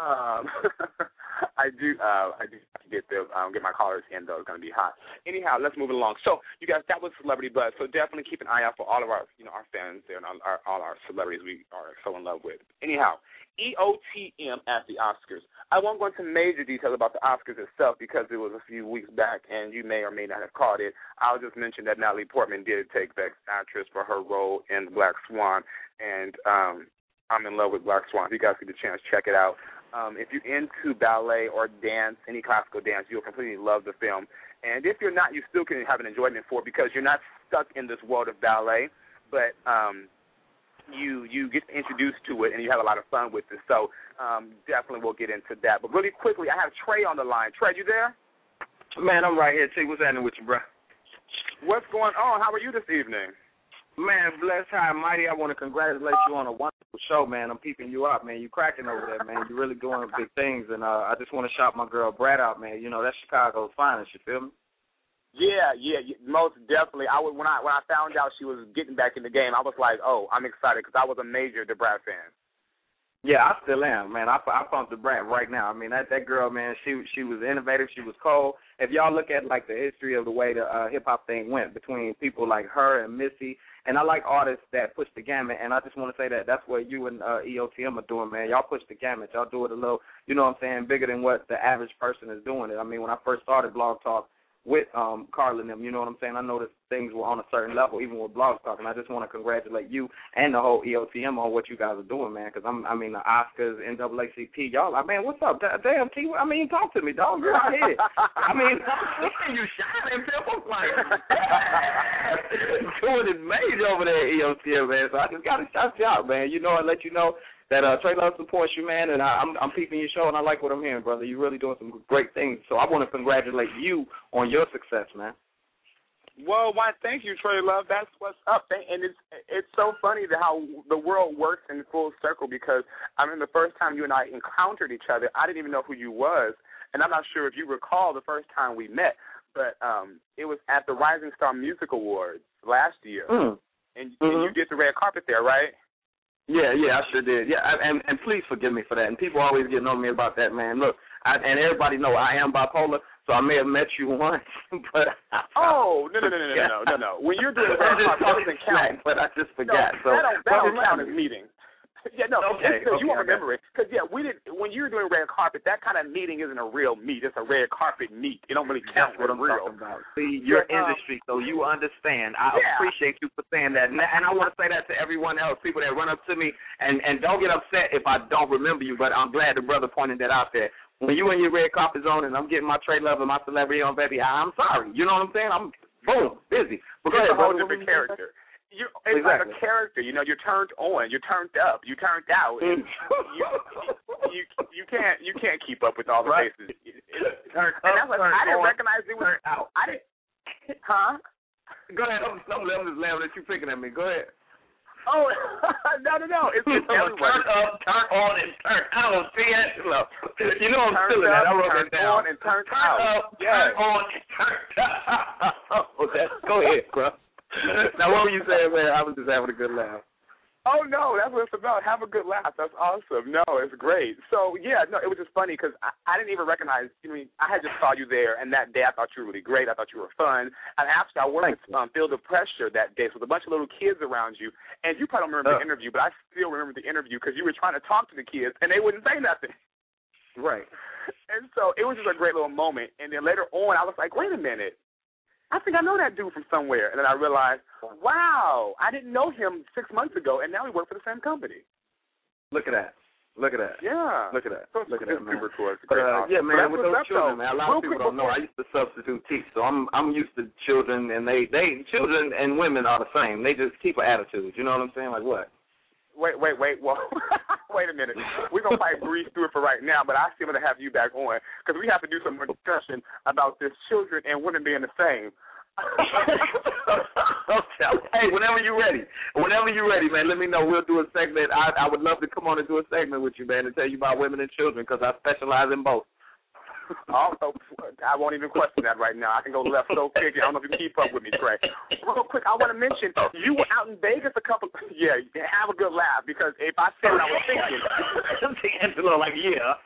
I do get my callers in, though. It's going to be hot. Anyhow, let's move it along. So, you guys, that was Celebrity Buzz. So definitely keep an eye out for all of our, our fans there and all our celebrities we are so in love with. Anyhow, EOTM at the Oscars. I won't go into major details about the Oscars itself because it was a few weeks back and you may or may not have caught it. I'll just mention that Natalie Portman did take Best Actress for her role in Black Swan, and I'm in love with Black Swan. If you guys get the chance, check it out. If you're into ballet or dance, any classical dance, you'll completely love the film. And if you're not, you still can have an enjoyment for it because you're not stuck in this world of ballet, but you get introduced to it and you have a lot of fun with it. So definitely we'll get into that. But really quickly, I have Trey on the line. Trey, you there? Man, I'm right here. T, what's happening with you, bro? What's going on? How are you this evening? Man, blessed, high and mighty. I want to congratulate you on a wonderful show, man. I'm peeping you up, man. You cracking over there, man. You're really doing big things, and I just want to shout my girl Brad out, man. You know, that's Chicago's finest, you feel me? Yeah, most definitely. When I found out she was getting back in the game, I was like, oh, I'm excited because I was a major DeBrat fan. Yeah, I still am, man. I pumped the Brat right now. I mean, that girl, man, she was innovative. She was cold. If y'all look at, like, the history of the way the hip-hop thing went between people like her and Missy, and I like artists that push the gamut, and I just want to say that that's what you and EOTM are doing, man. Y'all push the gamut. Y'all do it a little, you know what I'm saying, bigger than what the average person is doing it. I mean, when I first started Blog Talk with Carl and them, you know what I'm saying, I noticed things were on a certain level, even with Blog Talk, and I just want to congratulate you and the whole EOTM on what you guys are doing, man, because the Oscars, NAACP, y'all, man, what's up? Damn, T, I mean, talk to me, dog. You're out here. I mean, I'm seeing you shining, people. I'm like, doing it major over there at EOTM, man, so I just got to shout you out, man, you know, and let you know that Trey Love supports you, man, and I'm peeping your show, and I like what I'm hearing, brother. You're really doing some great things. So I want to congratulate you on your success, man. Well, why, thank you, Trey Love. That's what's up. And it's so funny how the world works in full circle because, I mean, the first time you and I encountered each other, I didn't even know who you was, and I'm not sure if you recall the first time we met, but it was at the Rising Star Music Awards last year, and you did the red carpet there, right? Yeah, I sure did. Yeah, and please forgive me for that. And people always get on me about that, man. Look, and everybody know I am bipolar, so I may have met you once, but no. When you're doing red carpet, that doesn't count. But I just forgot. No, that don't count as meeting. Yeah, no, okay, you won't remember it. Because, we didn't. When you're doing red carpet, that kind of meeting isn't a real meet. It's a red carpet meet. It don't really count what I'm real. talking about. See, your industry, so you understand. I appreciate you for saying that. And I want to say that to everyone else, people that run up to me, and don't get upset if I don't remember you, but I'm glad the brother pointed that out there. When you and your red carpet on and I'm getting my Trey Love and my celebrity on, baby, I'm sorry. You know what I'm saying? I'm, boom, busy. But it's a whole different character. It's like a character, you know. You're turned on, you're turned up, you turned out. And you can't keep up with all the faces. I didn't recognize it was out. I didn't. Huh? Go ahead. I'm just laughing at you picking at me. Go ahead. Oh no! It's everyone. Turn up, turn on, and turn out. You know I'm feeling that. I wrote that down. Turn on and turn out. Turn on and turn out. Go ahead, bro. Now, what were you saying, man? I was just having a good laugh. Oh, no, that's what it's about. Have a good laugh. That's awesome. No, it's great. So, it was just funny because I didn't even recognize, I had just saw you there, and that day I thought you were really great. I thought you were fun. And after I worked with Field of Pressure that day, so with a bunch of little kids around you, and you probably don't remember the interview, but I still remember the interview because you were trying to talk to the kids, and they wouldn't say nothing. Right. And so it was just a great little moment. And then later on, I was like, wait a minute. I think I know that dude from somewhere. And then I realized, wow, I didn't know him 6 months ago, and now we work for the same company. Look at that. Yeah. Look at that, man. Super cool. Man, with those children, man, a lot of people don't know. I used to substitute teach, so I'm used to children, and children and women are the same. They just keep an attitude. You know what I'm saying? Like what? Wait. Well, wait a minute. We're going to probably breeze through it for right now, but I still want to have you back on because we have to do some more discussion about this children and women being the same. Hey, whenever you're ready, man, let me know. We'll do a segment. I would love to come on and do a segment with you, man, and tell you about women and children because I specialize in both. Also, I won't even question that right now. I can go left so quick. I don't know if you can keep up with me, Trey. Real quick, I want to mention you were out in Vegas a couple. Yeah, have a good laugh because if I said what I was thinking, Angelo, like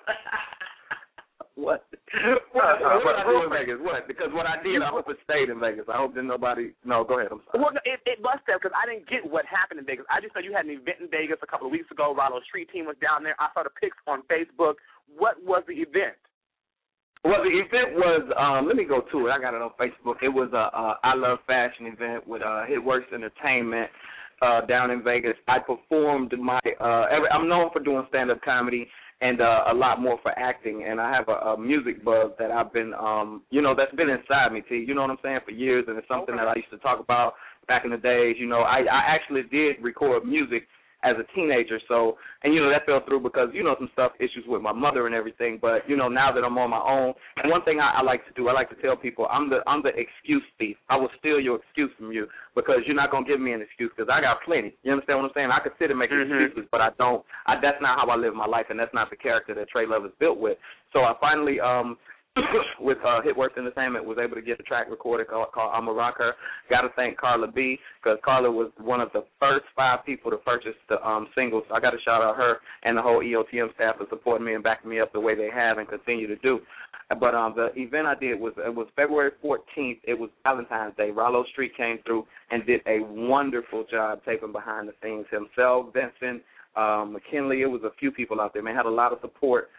What? What I do in Vegas? What? Because what I did, I hope it stayed in Vegas. I hope that nobody. No, go ahead. I'm sorry. Well, no, it must have because I didn't get what happened in Vegas. I just know you had an event in Vegas a couple of weeks ago. Rollo Street Team was down there. I saw the pics on Facebook. What was the event? Well, the event was, let me go to it. I got it on Facebook. It was a I Love Fashion event with Hitworks Entertainment down in Vegas. I performed I'm known for doing stand-up comedy and a lot more for acting, and I have a music buzz that I've been, that's been inside me, T. You know what I'm saying, for years, and it's something that I used to talk about back in the days. I actually did record music as a teenager. So, and, that fell through because, some stuff, issues with my mother and everything. But, now that I'm on my own, and one thing I like to do, I like to tell people I'm the excuse thief. I will steal your excuse from you because you're not going to give me an excuse because I got plenty. You understand what I'm saying? I could sit and make excuses, but I don't. That's not how I live my life, and that's not the character that Trey Love is built with. So I finally, with Hitworth Entertainment, was able to get a track recorded called I'ma Rock Her. Got to thank Carla B, because Carla was one of the first 5 people to purchase the singles. So I got to shout out her and the whole EOTM staff for supporting me and backing me up the way they have and continue to do. But the event I did was February 14th. It was Valentine's Day. Rollo Street came through and did a wonderful job taping behind the scenes himself, Vincent, McKinley. It was a few people out there, man. Had a lot of support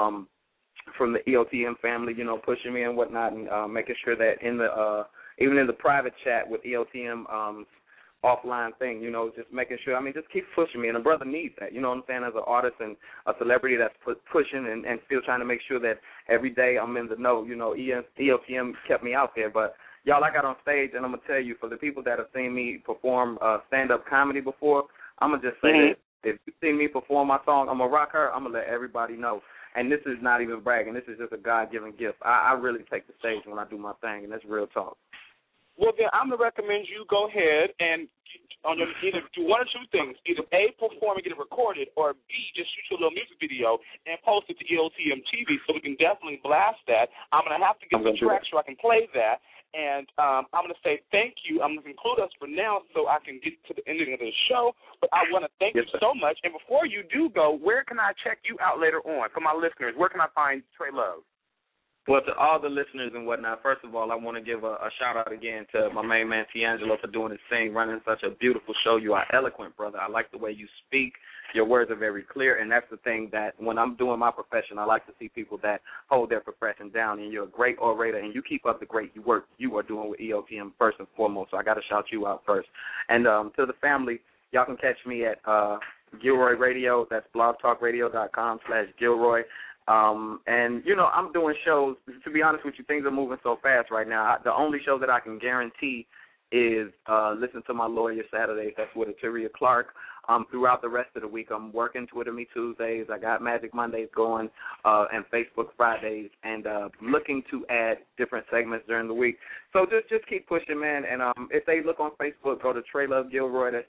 from the EOTM family, pushing me and whatnot, and making sure that even in the private chat with EOTM offline thing, just making sure, just keep pushing me. And a brother needs that, you know what I'm saying, as an artist and a celebrity that's pushing and still trying to make sure that every day I'm in the know. EOTM kept me out there. But, y'all, I got on stage, and I'm going to tell you, for the people that have seen me perform stand-up comedy before, I'm going to just say that if you see me perform my song, I'm going to rock her, I'm going to let everybody know. And this is not even bragging. This is just a God-given gift. I really take the stage when I do my thing, and that's real talk. Well, then I'm going to recommend you go ahead and either do one or two things. Either A, perform and get it recorded, or B, just shoot your little music video and post it to EOTM TV so we can definitely blast that. I'm going to have to get the track so I can play that. And I'm going to say thank you. I'm going to conclude us for now so I can get to the ending of the show. But I want to thank you so much. And before you do go, where can I check you out later on for my listeners? Where can I find Trey Love? Well, to all the listeners and whatnot, first of all, I want to give a shout-out again to my main man, D'Angelo, for doing his thing, running such a beautiful show. You are eloquent, brother. I like the way you speak. Your words are very clear, and that's the thing that when I'm doing my profession, I like to see people that hold their profession down, and you're a great orator, and you keep up the great work you are doing with EOTM first and foremost, so I got to shout you out first. And to the family, y'all can catch me at Gilroy Radio. That's blogtalkradio.com/Gilroy. And, I'm doing shows. To be honest with you, things are moving so fast right now. The only show that I can guarantee is Listen to My Lawyer Saturdays. That's with Atiria Clark. Throughout the rest of the week, I'm working Twitter Me Tuesdays. I got Magic Mondays going and Facebook Fridays, and looking to add different segments during the week. So just keep pushing, man. And if they look on Facebook, go to Trey Love Gilroy. That's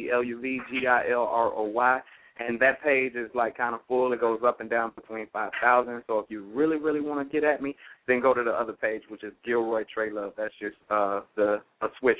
TRELUVGILROY. And that page is kind of full. It goes up and down between 5,000. So if you really, really want to get at me, then go to the other page, which is Gilroy Trey Love. That's just a switch,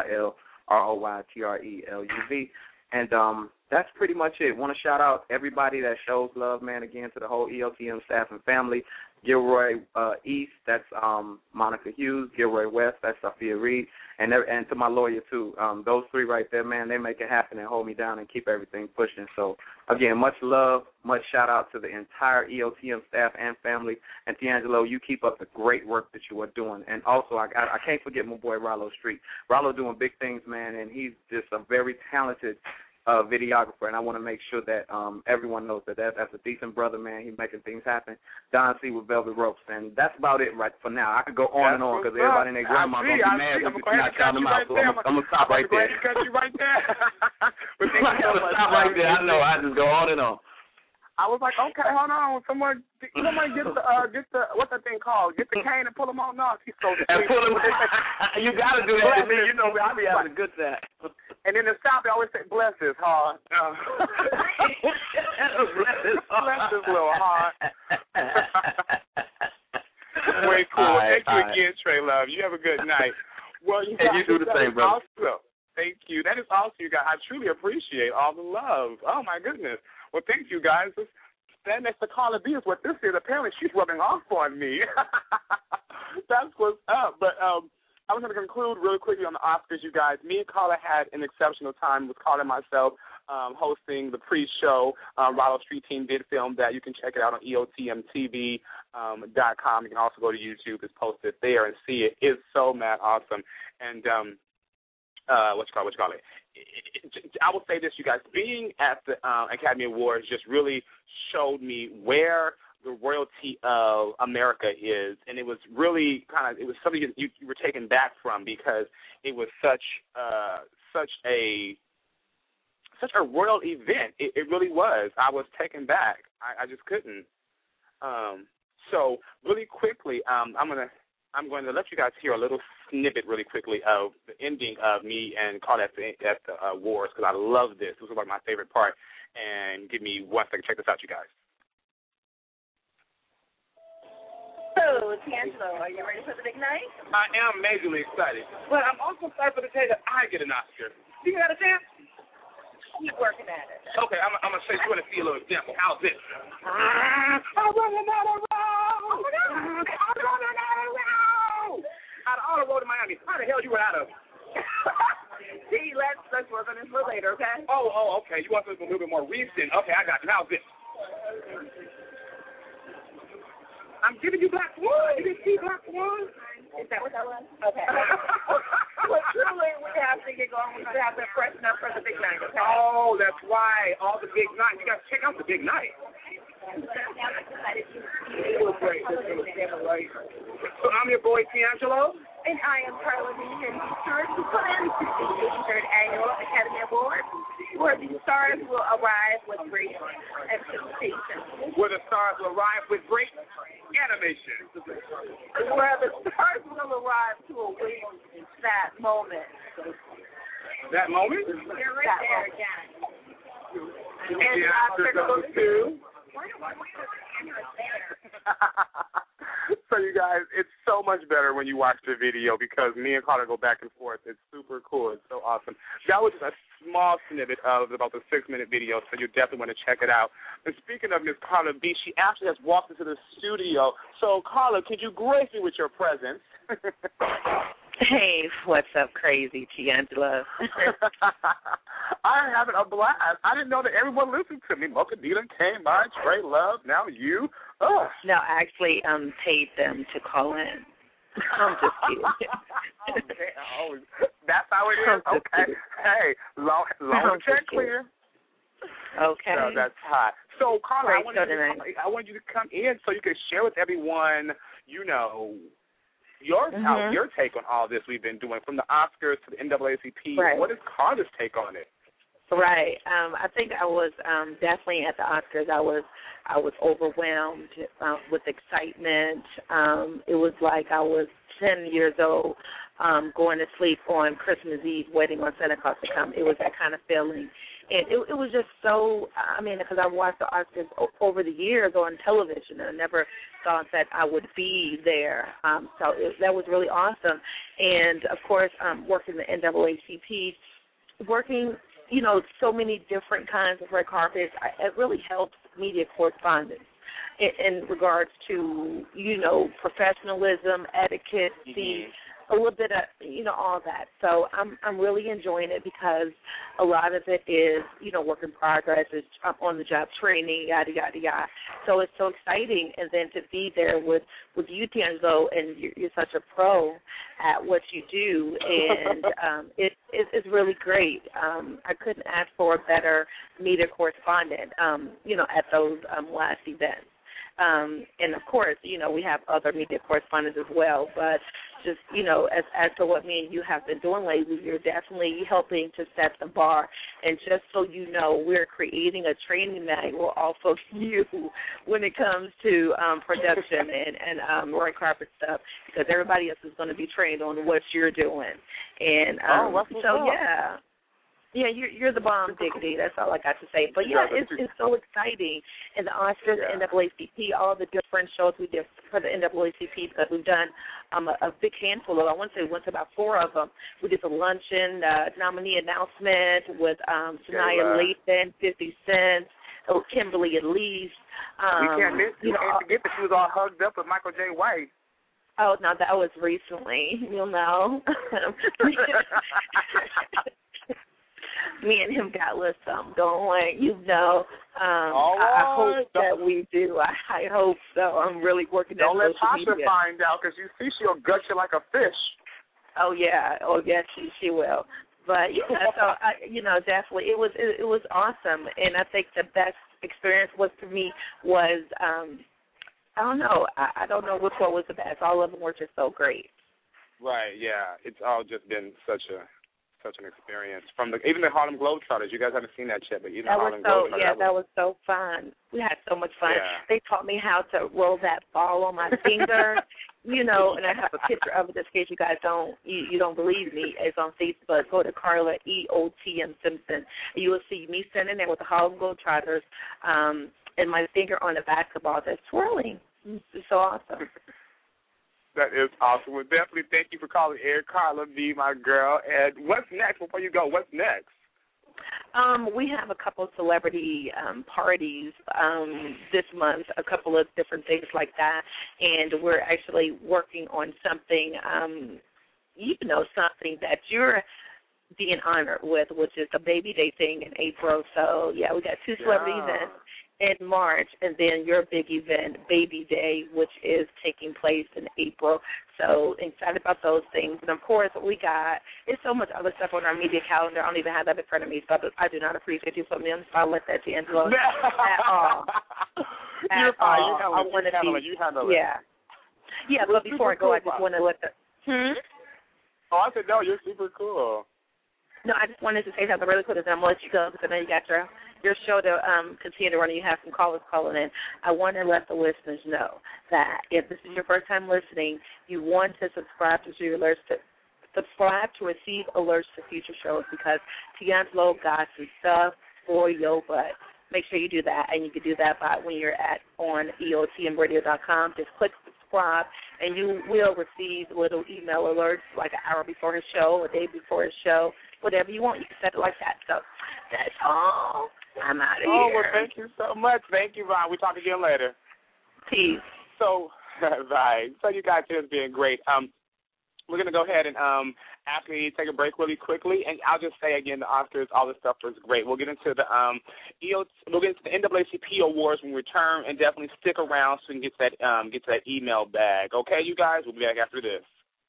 GILROYTRELUV. And that's pretty much it. Want to shout out everybody that shows love, man, again, to the whole EOTM staff and family. Gilroy East, that's Monica Hughes. Gilroy West, that's Sophia Reed. And to my lawyer, too. Those three right there, man, they make it happen and hold me down and keep everything pushing. So, again, much love, much shout-out to the entire EOTM staff and family. And, D'Angelo, you keep up the great work that you are doing. And also, I can't forget my boy Rollo Street. Rollo doing big things, man, and he's just a very talented videographer, and I want to make sure that everyone knows that that's a decent brother, man. He's making things happen. Don C. with Velvet Ropes, and that's about it right for now. I could go on and on because everybody and their grandma going to be mad if you're not counting them out, so I'm going to stop right there. I'm going to cut you right there. I'm going to stop right there. I know. I just go on and on. I was like, okay, hold on. Someone get the what's that thing called? Get the cane and pull him on off. He's so and pull him. You got to do that to me. You know me. I be having a good time. And in the South, they always say, bless his heart. Bless his little heart. Way cool. Thank you again, Trey Love. You have a good night. Well, you do the same, brother. Awesome. Thank you. That is awesome, you guys. I truly appreciate all the love. Oh, my goodness. Well, thank you, guys. Stand next to Carla B is what this is. Apparently, she's rubbing off on me. That's what's up. But I was going to conclude really quickly on the Oscars, you guys. Me and Carla had an exceptional time with Carla and myself hosting the pre-show. Rollo Street Team did film that. You can check it out on EOTMTV.com. You can also go to YouTube. It's posted there and see it. It's so mad awesome. And what you call it? I will say this, you guys. Being at the Academy Awards just really showed me where the royalty of America is, and it was really it was something you were taken back from because it was such a such a royal event. It really was. I was taken back. I just couldn't. So really quickly, I'm going to let you guys hear a little snippet really quickly of the ending of me and Carla at the awards, because I love this. This was like my favorite part. And give me 1 second. Check this out, you guys. So, D'Angelo, are you ready for the big night? I am majorly excited. But I'm also excited for the day that I get an Oscar. You got a chance? Keep working at it. Okay, I'm going to show you. You want to see a little example. How's this? I'm running out of road. I'm running out of road. Out of all the road in Miami, how the hell you were out of? See, let's work on this for later, okay? Oh, okay. You want something a little bit more recent? Okay, I got you. How's this? I'm giving you Black Swan. You didn't see Black Swan? Is that what that was? Okay. Well, truly, we have to get going. We have to freshen up for the big night, okay? Oh, that's why. All the big nights. You got to check out the big night. It was great. So I'm your boy, D'Angelo. And I am Carla D. and be sure to plan the 83rd Annual Academy Awards, where the stars will arrive with great anticipation. Where the stars will arrive with great animation. Where the stars will arrive to await that moment. That moment? You're right there again. And the Oscars goes to... So, you guys, it's so much better when you watch the video because me and Carter go back and forth. It's super cool. It's so awesome. That was just a small snippet of about the 6-minute video, so you definitely want to check it out. And speaking of Miss Carla B, she actually has walked into the studio. So, Carla, could you grace me with your presence? Hey, what's up, crazy D'Angelo? I'm having a blast. I didn't know that everyone listened to me. Mocha Dylan came by, Trey Love, now you. Ugh. No, I actually paid them to call in. I'm just kidding. Okay. Oh, that's how it is? Okay. Hey, long check clear. Okay. So that's hot. So, Carla, I want you to come in so you can share with everyone, you know, your take on all this we've been doing, from the Oscars to the NAACP. Right. What is Carla's take on it? Right. I think I was definitely at the Oscars. I was overwhelmed with excitement. It was like I was 10 years old, going to sleep on Christmas Eve, waiting on Santa Claus to come. It was that kind of feeling. And it was just so, I mean, because I watched the Oscars over the years on television, and I never thought that I would be there. That was really awesome. And, of course, working the NAACP, working, you know, so many different kinds of red carpets, it really helps media correspondence in regards to, you know, professionalism, etiquette, a little bit of, you know, all that. So I'm really enjoying it because a lot of it is, you know, work in progress, it's on the job training, yada, yada, yada. So it's so exciting. And then to be there with you, D'Angelo, and you're such a pro at what you do, and it's really great. I couldn't ask for a better media correspondent, you know, at those last events. And, of course, you know, we have other media correspondents as well, but just, you know, as to what me and you have been doing lately, you're definitely helping to set the bar. And just so you know, we're creating a training manual also for you when it comes to production and red carpet stuff, because everybody else is going to be trained on what you're doing. And so, yeah. Yeah, you're the bomb, Diggity. That's all I got to say. But, yeah, it's so exciting. And the Oscars, the NAACP, all the different shows we did for the NAACP, because we've done a big handful of, I want to say we went to about 4 of them. We did the luncheon, nominee announcement with Sanaya Lathan, 50 Cent, Kimberly Elise. We can't miss you. Can't forget that she was all hugged up with Michael J. White. Oh, no, that was recently, you know. Me and him got a little something going, you know. I hope that we do. I hope so. I'm really working on social media. Don't let Tasha find out, because you see she'll gut you like a fish. Oh, yeah. Oh, yes, she will. But, yeah, so, you know, definitely it was awesome. And I think the best experience for me was, I don't know. I don't know which one was the best. All of them were just so great. Right, yeah. It's all just been such a such an experience. Even the Harlem Globetrotters, you guys haven't seen that yet, but even the Harlem Globetrotters. Yeah, that was so fun. We had so much fun. Yeah. They taught me how to roll that ball on my finger, and I have a picture of it just in case you guys don't believe me. It's on Facebook. Go to Carla EOTM Simpson. You will see me standing there with the Harlem Globetrotters and my finger on the basketball that's swirling. It's so awesome. That is awesome. Well, definitely thank you for calling in, Carla B, my girl. And what's next? Before you go, what's next? We have a couple of celebrity parties this month, a couple of different things like that, and we're actually working on something, something that you're being honored with, which is the Baby Day thing in April. So, yeah, we got 2 celebrity events in March, and then your big event, Baby Day, which is taking place in April. So excited about those things. And, of course, it's so much other stuff on our media calendar. I don't even have that in front of me, so I do not appreciate you putting me on the spot like that, D'Angelo, at all. You're fine. You handle it. Yeah. Yeah, but before I go, I just want to let the... Oh, I said, no, you're super cool. No, I just wanted to say something really quick, and I'm going to let you go because I know you got your show to continue to run, and you have some callers calling in. I want to let the listeners know that if this is your first time listening, you want to subscribe to receive alerts to future shows, because D'Angelo got some stuff for your butt. Make sure you do that, and you can do that by when you're on EOTMradio.com. Just click subscribe, and you will receive little email alerts like an hour before his show, a day before his show, whatever you want. You can set it like that. So that's all. I'm out of here. Oh, well, thank you so much. Thank you, Ron. We'll talk again later. Peace. So, bye. So you guys here is being great. We're going to go ahead and actually take a break really quickly, and I'll just say again, the Oscars, all this stuff was great. We'll get into the NAACP awards when we return, and definitely stick around so we can get to that email bag. Okay, you guys? We'll be back after this.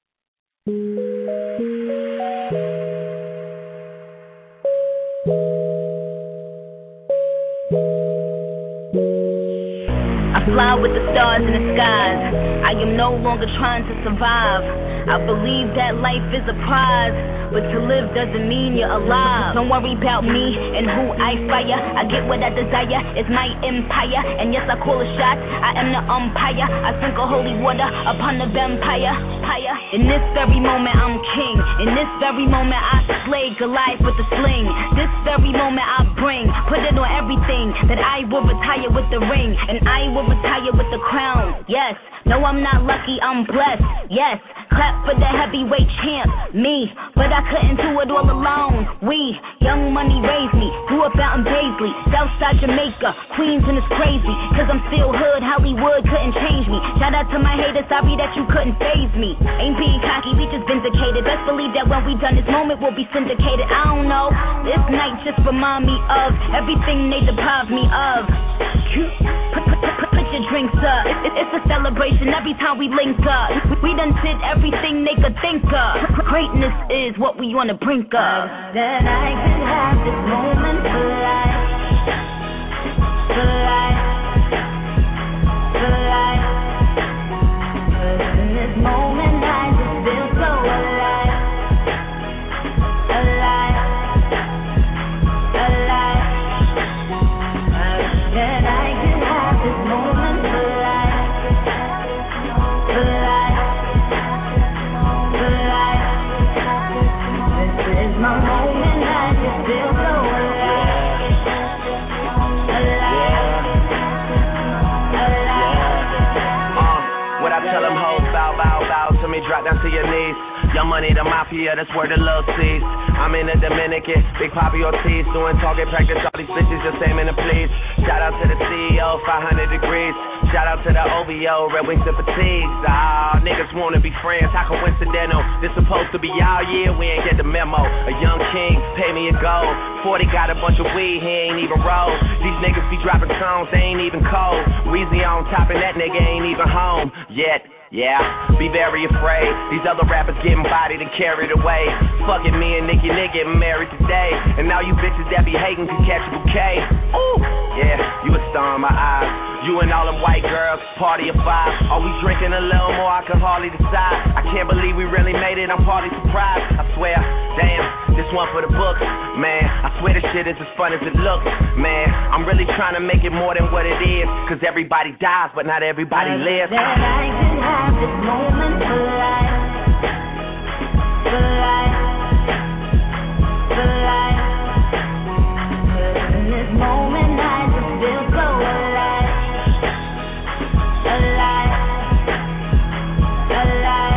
I fly with the stars in the skies. I am no longer trying to survive. I believe that life is a prize, but to live doesn't mean you're alive. Don't worry about me and who I fire. I get what I desire, it's my empire. And yes, I call a shot, I am the umpire. I sprinkle holy water upon the vampire. In this very moment I'm king. In this very moment I slay Goliath with a sling. This very moment I put it on everything, that I will retire with the ring, and I will retire with the crown. Yes, no, I'm not lucky, I'm blessed. Yes, clap for the heavyweight champ, me, but I couldn't do it all alone. We, Young Money raised me, grew up out in Paisley, Southside Jamaica, Queens, and it's crazy, cause I'm still hood, Hollywood couldn't change me. Shout out to my haters, sorry that you couldn't faze me. Ain't being cocky, we just vindicated. Best believe that when we done this moment will be syndicated. I don't know, this night just remind me of everything they deprived me of. Put your drinks up. It's a celebration every time we link up. We done did everything they could think of. Greatness is what we on the brink of. That I could have this moment for life. For life. For life. 'Cause in this moment I just feel so alive. Alive. Alive. That I could have this moment for life. For life. For life. This is my moment, I just feel so alive. Alive. Alive. What I tell them, hoes, bow, bow, bow to me, drop down to your knees. Young Money, the mafia, that's where the love sees. I'm in the Dominican, Big Papi Ortiz, doing target practice, all these bitches just aiming to please. Shout out to the CEO, 500 degrees. Shout out to the OVO, Red Wings and Fatigues. Niggas wanna be friends, how coincidental. This supposed to be y'all year, we ain't get the memo. A young king, pay me a gold. 40 got a bunch of weed, he ain't even roll. These niggas be dropping songs, they ain't even cold. Weezy on top and that nigga ain't even home yet. Yeah, be very afraid. These other rappers getting bodied and carried away. Fucking me and Nicki getting married today. And now you bitches that be hating can catch a bouquet. Ooh, yeah, you a star in my eyes. You and all them white girls, party of 5. Are we drinking a little more? I can hardly decide. I can't believe we really made it, I'm partly surprised. I swear, damn. this one for the books. Man, I swear this shit is as fun as it looks. Man, I'm really trying to make it more than what it is. Cause everybody dies, but not everybody lives. That I could have this moment for life. For life. For life. Cause in this moment I just feel so alive. Alive. Alive.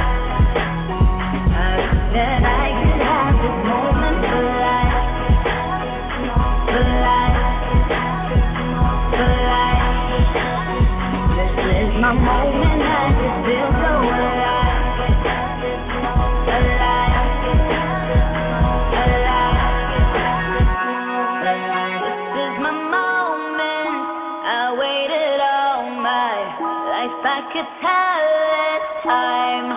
That I could have this moment for life. For life. For life. This is my moment, I just feel so alive. Alive. Alive. This is my moment. I waited all my life. I could tell it's time.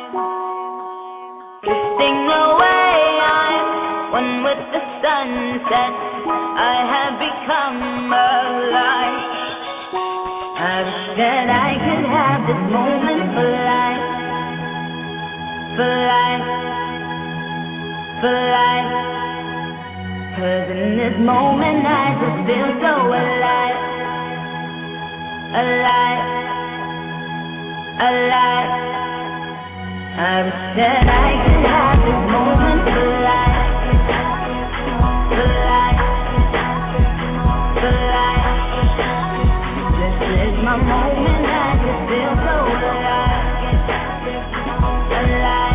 Drifting away, I'm one with the sunset. I have become alive. I wish that I could have this moment for life. For life. For life. Cause in this moment I just feel so alive. Alive. Alive. I wish that I could have this moment for life. For life. For life. This is my moment, I just feel so alive. Alive.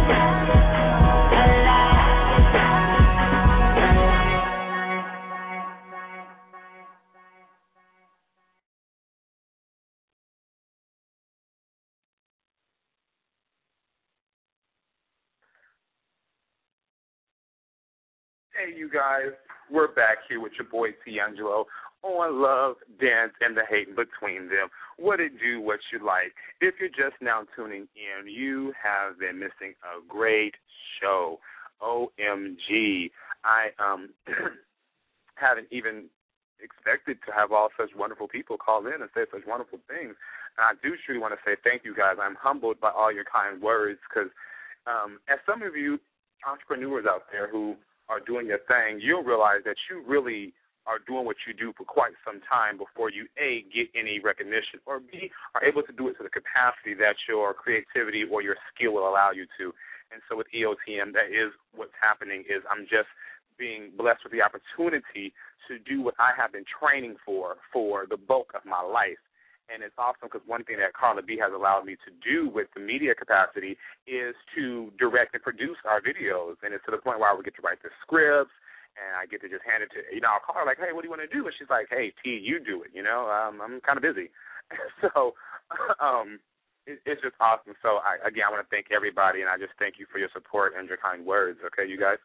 Hey, you guys, we're back here with your boy D'Angelo on Love, Dance, and the Hate Between Them. What it do, what you like. If you're just now tuning in, you have been missing a great show. OMG. I haven't even expected to have all such wonderful people call in and say such wonderful things. And I do truly want to say thank you, guys. I'm humbled by all your kind words because as some of you entrepreneurs out there who are doing your thing, you'll realize that you really are doing what you do for quite some time before you, A, get any recognition, or B, are able to do it to the capacity that your creativity or your skill will allow you to. And so with EOTM, that is what's happening, is I'm just being blessed with the opportunity to do what I have been training for the bulk of my life. And it's awesome because one thing that Carla B has allowed me to do with the media capacity is to direct and produce our videos. And it's to the point where I would get to write the scripts, and I get to just hand it to, I'll call her like, hey, what do you want to do? And she's like, hey, T, you do it, I'm kind of busy. So it's just awesome. So, I want to thank everybody, and I just thank you for your support and your kind words, okay, you guys?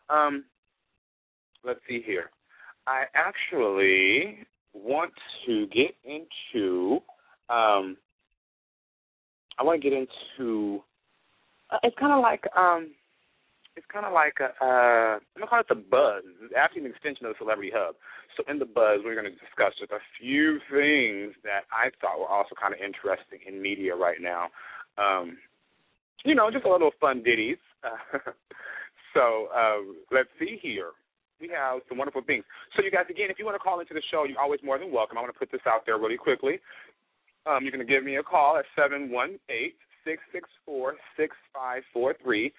Let's see here. I actually want to get into it's kind of like I'm gonna call it the Buzz. It's actually an extension of the Celebrity Hub. So in the Buzz, we're going to discuss just a few things that I thought were also kind of interesting in media right now. Just a little fun ditties. So let's see here. We have some wonderful things. So, you guys, again, if you want to call into the show, you're always more than welcome. I want to put this out there really quickly. You're going to give me a call at 718-664-6543,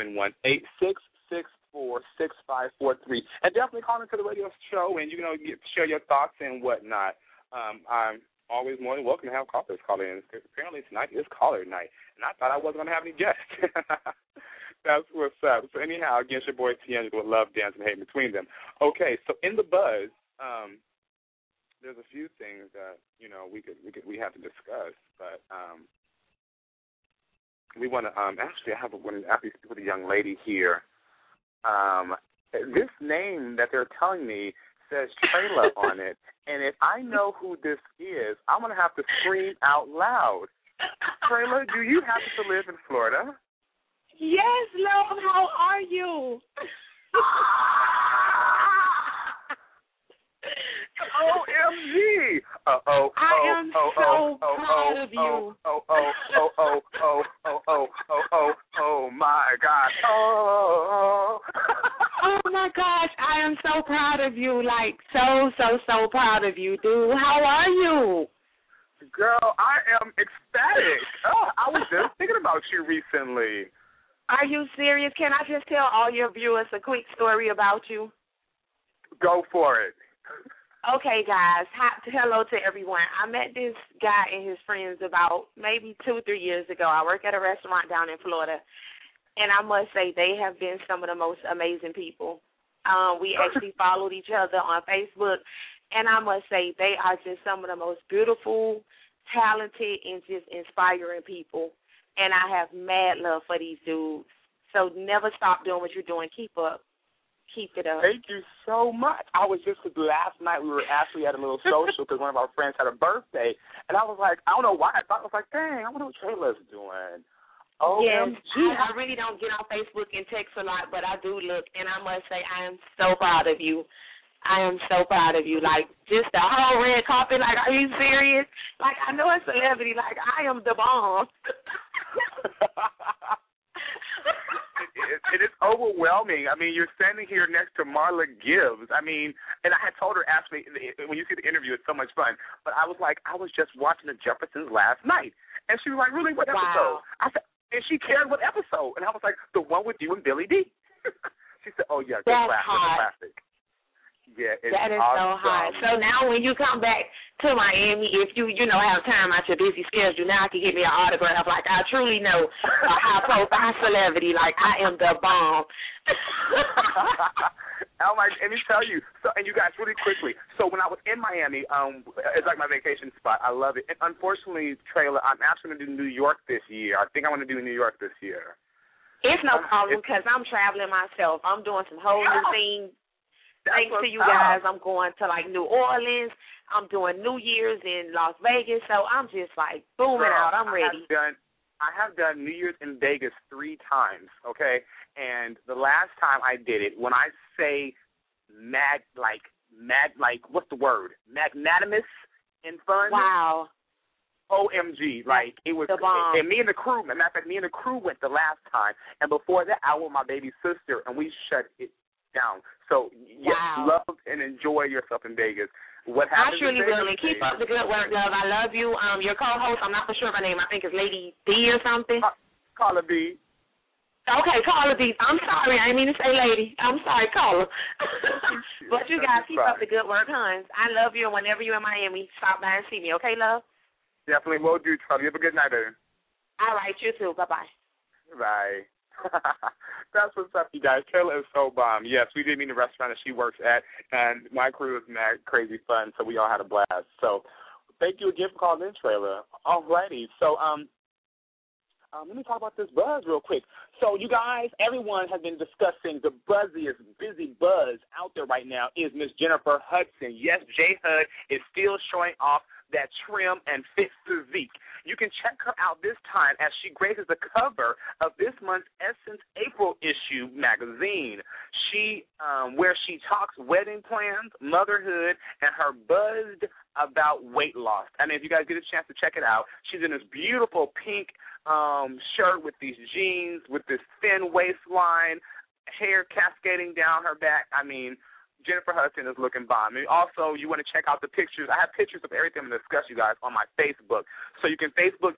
718-664-6543. And definitely call into the radio show and, share your thoughts and whatnot. I'm always more than welcome to have callers call in. Apparently tonight is caller night, and I thought I wasn't going to have any guests. That's what's up. So anyhow, again, your boy D'Angelo with Love, Dance, and Hate Between Them. Okay, so in the Buzz, there's a few things that we have to discuss, but we want to actually I have one with a young lady here. This name that they're telling me says Trayla on it, and if I know who this is, I'm gonna have to scream out loud. Trayla, do you happen to live in Florida? Yes, love. How are you? OMG! I am so proud of you. Oh my God! Oh. proud of you. Like, so proud of you, dude. How are you? Girl, I am ecstatic. Oh, I was just thinking about you recently. Are you serious? Can I just tell all your viewers a quick story about you? Go for it. Okay, guys. Hello to everyone. I met this guy and his friends about maybe 2-3 years ago. I work at a restaurant down in Florida, and I must say they have been some of the most amazing people. We actually followed each other on Facebook, and I must say they are just some of the most beautiful, talented, and just inspiring people. And I have mad love for these dudes. So never stop doing what you're doing. Keep up. Keep it up. Thank you so much. I was just, last night we were actually at a little social because one of our friends had a birthday, and I was like, I don't know why, I thought I was like, dang, I wonder what Trayla's doing. Yes, I really don't get on Facebook and text a lot, but I do look, and I must say I am so proud of you. I am so proud of you. Like, just the whole red carpet, like, are you serious? Like, I know a celebrity, like, I am the bomb. It is overwhelming. I mean, you're standing here next to Marla Gibbs. I mean, and I had told her, actually, when you see the interview, it's so much fun. But I was like, I was just watching The Jeffersons last night. And she was like, really, what episode? I said, and she cared what episode. And I was like, the one with you and Billy D. She said, oh, yeah, good classic. Yeah, it's that is awesome. So hot. So now when you come back to Miami, if you have time out your busy schedule, now I can get me an autograph. Like, I truly know a high-profile celebrity. Like, I am the bomb. Oh my! Let me tell you. So, and you guys, really quickly. So when I was in Miami, it's like my vacation spot. I love it. And unfortunately, Trayla, I'm actually going to do New York this year. I think I want to do New York this year. It's no problem because I'm traveling myself. I'm doing some whole new things. Thanks to you guys, I'm going to, like, New Orleans. I'm doing New Year's in Las Vegas. So I'm just, like, booming out. I'm ready. I have done New Year's in Vegas 3 times, okay? And the last time I did it, when I say what's the word? Magnanimous and fun. Wow. OMG, like, it was, and me and the crew, matter of fact, me and the crew went the last time. And before that, I was with my baby sister, and we shut it down. So, yes, love and enjoy yourself in Vegas. What happens? I truly will. And keep up the good work, love. I love you. Your co-host, I'm not for sure of her name. I think it's Lady D or something. Carla B. Okay, Carla B. I'm sorry. I didn't mean to say lady. I'm sorry, Carla. But you guys keep up the good work, hons. I love you. And whenever you're in Miami, stop by and see me. Okay, love? Definitely will do, Charlie. You have a good night, baby. All right, you too. Bye-bye. Bye. That's what's up, you guys. Trayla is so bomb. Yes, we did meet in the restaurant that she works at, and my crew is mad crazy fun, so we all had a blast. So thank you again for calling in, Trayla. All righty. So let me talk about this buzz real quick. So you guys, everyone has been discussing the buzziest, busy buzz out there right now is Miss Jennifer Hudson. Yes, J. Hud is still showing off that trim and fit physique. You can check her out this time as she graces the cover of this month's Essence April issue magazine. She, where she talks wedding plans, motherhood, and her buzzed about weight loss. I mean, if you guys get a chance to check it out, she's in this beautiful pink shirt with these jeans, with this thin waistline, hair cascading down her back. I mean, Jennifer Hudson is looking bomb. And also, you want to check out the pictures. I have pictures of everything I'm going to discuss, you guys, on my Facebook. So you can Facebook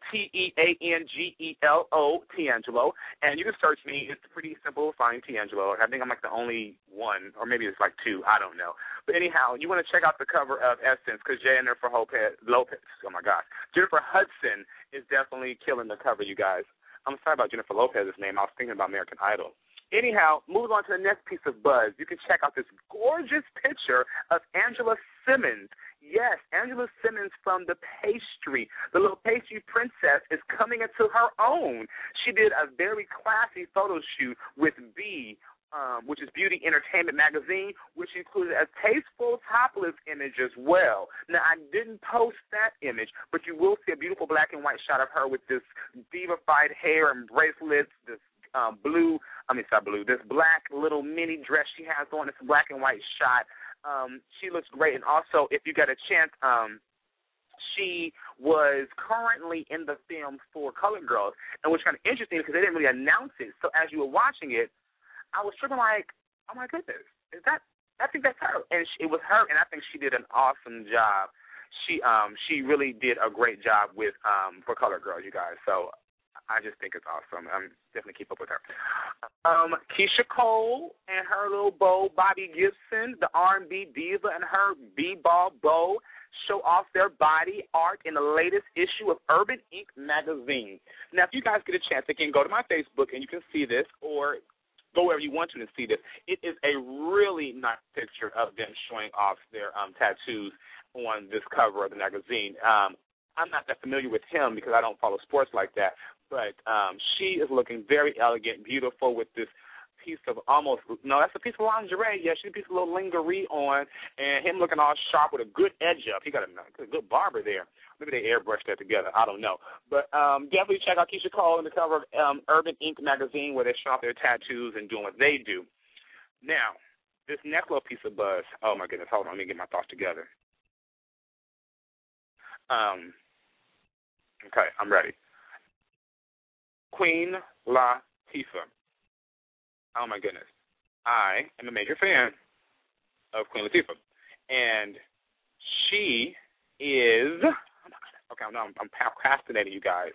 TEANGELO, Tiangelo, and you can search me. It's pretty simple to find Tiangelo. I think I'm like the only one, or maybe it's like 2. I don't know. But anyhow, you want to check out the cover of Essence because Jennifer Lopez, oh my gosh, Jennifer Hudson is definitely killing the cover, you guys. I'm sorry about Jennifer Lopez's name. I was thinking about American Idol. Anyhow, moving on to the next piece of buzz, you can check out this gorgeous picture of Angela Simmons. Yes, Angela Simmons from The Pastry. The little pastry princess is coming into her own. She did a very classy photo shoot with B, which is Beauty Entertainment Magazine, which included a tasteful topless image as well. Now, I didn't post that image, but you will see a beautiful black and white shot of her with this diva-fied hair and bracelets, this this black little mini dress she has on. It's a black and white shot. She looks great. And also, if you get a chance, she was currently in the film for Colored Girls, and which kind of interesting because they didn't really announce it. So as you were watching it, I was tripping like, oh my goodness, is that I think that's her, and it was her, and I think she did an awesome job. She really did a great job with For Color Girls, you guys. So I just think it's awesome. Definitely keep up with her. Keisha Cole and her little beau, Bobby Gibson, the R&B diva, and her b-ball beau show off their body art in the latest issue of Urban Ink magazine. Now, if you guys get a chance, again, go to my Facebook and you can see this, or go wherever you want to and see this. It is a really nice picture of them showing off their tattoos on this cover of the magazine. I'm not that familiar with him because I don't follow sports like that, but she is looking very elegant, beautiful with this piece of that's a piece of lingerie. Yeah, she's a piece of little lingerie on, and him looking all sharp with a good edge up. He got a good barber there. Maybe they airbrushed that together. I don't know. But definitely check out Keisha Cole on the cover of Urban Ink magazine where they show off their tattoos and doing what they do. Now, this next little piece of buzz, oh, my goodness, hold on. Let me get my thoughts together. Okay, I'm ready. Queen Latifah. Oh, my goodness. I am a major fan of Queen Latifah. And she is, okay, no, I'm procrastinating, you guys.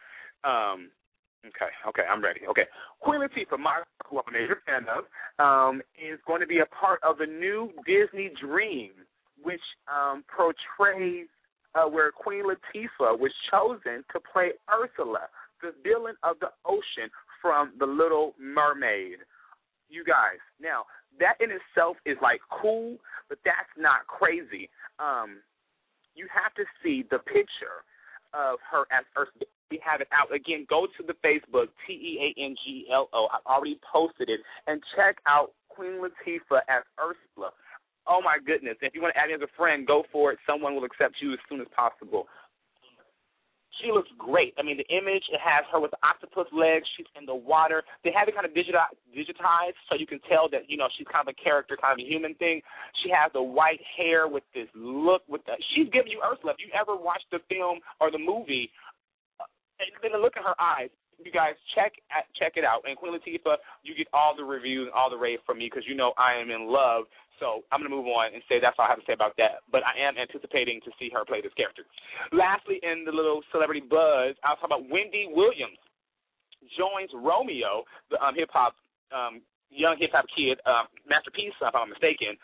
Okay, I'm ready. Okay. Queen Latifah, who I'm a major fan of, is going to be a part of the new Disney Dream, which portrays where Queen Latifah was chosen to play Ursula, the villain of the ocean from The Little Mermaid. You guys, now, that in itself is, like, cool, but that's not crazy. You have to see the picture of her as Ursula. We have it out. Again, go to the Facebook, TEANGLO. I've already posted it, and check out Queen Latifah as Ursula. Oh, my goodness. If you want to add me as a friend, go for it. Someone will accept you as soon as possible. She looks great. I mean, the image, it has her with the octopus legs. She's in the water. They have it kind of digitized so you can tell that, she's kind of a character, kind of a human thing. She has the white hair with this look. She's giving you Ursula. If you ever watched the film or the movie, then look at her eyes. You guys, check it out. And Queen Latifah, you get all the reviews and all the rave from me because I am in love. So I'm going to move on and say that's all I have to say about that. But I am anticipating to see her play this character. Lastly, in the little celebrity buzz, I'll talk about Wendy Williams joins Romeo, the hip-hop, young hip-hop kid, Master P, if I'm not mistaken.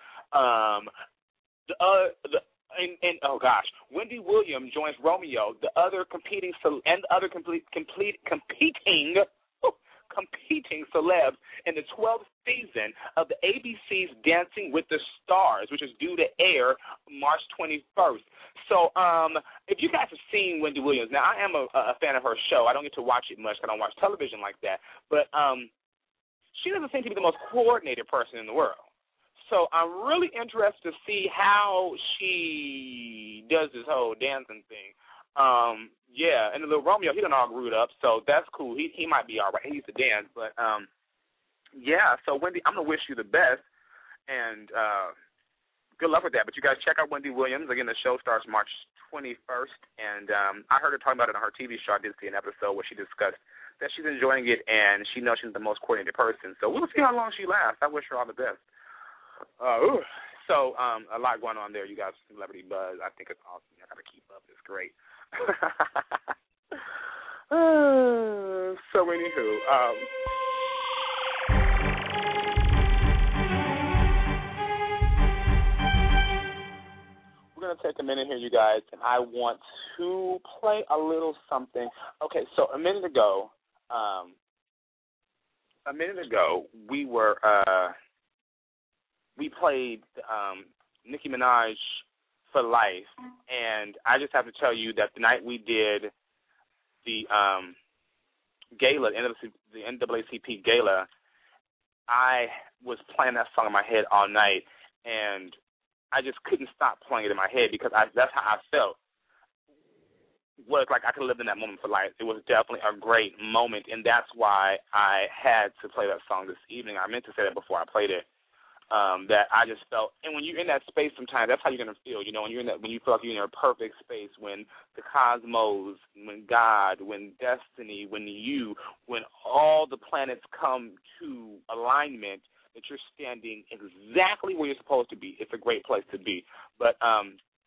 Wendy Williams joins Romeo, the other competing celebs in the 12th season of the ABC's Dancing with the Stars, which is due to air March 21st. So if you guys have seen Wendy Williams, now I am a fan of her show. I don't get to watch it much because I don't watch television like that. But she doesn't seem to be the most coordinated person in the world. So I'm really interested to see how she does this whole dancing thing. Yeah, and the little Romeo, he done all grewed up, so that's cool. He might be all right. He used to dance, but yeah. So Wendy, I'm gonna wish you the best, and good luck with that. But you guys check out Wendy Williams again. The show starts March 21st, and I heard her talking about it on her TV show. I did see an episode where she discussed that she's enjoying it, and she knows she's the most coordinated person. So we'll see how long she lasts. I wish her all the best. So a lot going on there. You guys, celebrity buzz. I think it's awesome. I gotta keep up. It's great. So anywho, we're gonna take a minute here, you guys, and I want to play a little something. Okay, so a minute ago, we played Nicki Minaj for Life, and I just have to tell you that the night we did the gala, the NAACP gala, I was playing that song in my head all night, and I just couldn't stop playing it in my head because that's how I felt. Was like I could live in that moment for life. It was definitely a great moment, and that's why I had to play that song this evening. I meant to say that before I played it. That I just felt, and when you're in that space sometimes, that's how you're going to feel, when you're in that, when you feel like you're in a perfect space, when the cosmos, when God, when destiny, when all the planets come to alignment, that you're standing exactly where you're supposed to be. It's a great place to be. But I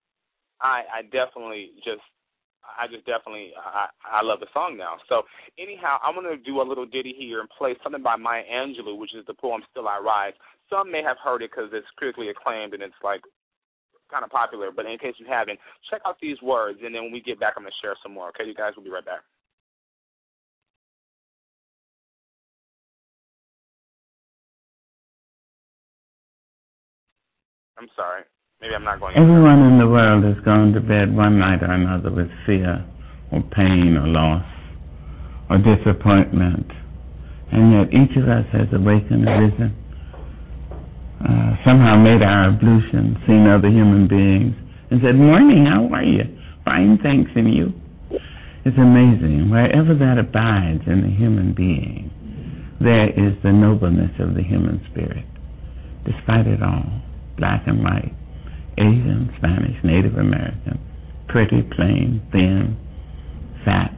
love the song now. So anyhow, I'm going to do a little ditty here and play something by Maya Angelou, which is the poem Still I Rise. Some may have heard it because it's critically acclaimed and it's like kind of popular, but in case you haven't, check out these words, and then when we get back, I'm going to share some more. Okay, you guys, we'll be right back. I'm sorry. Maybe I'm not going. Everyone in the world has gone to bed one night or another with fear or pain or loss or disappointment, and yet each of us has awakened, risen, somehow made our ablution, seen other human beings, and said, "Morning, how are you? Fine, thanks, and you?" It's amazing. Wherever that abides in the human being, there is the nobleness of the human spirit. Despite it all, black and white, Asian, Spanish, Native American, pretty, plain, thin, fat,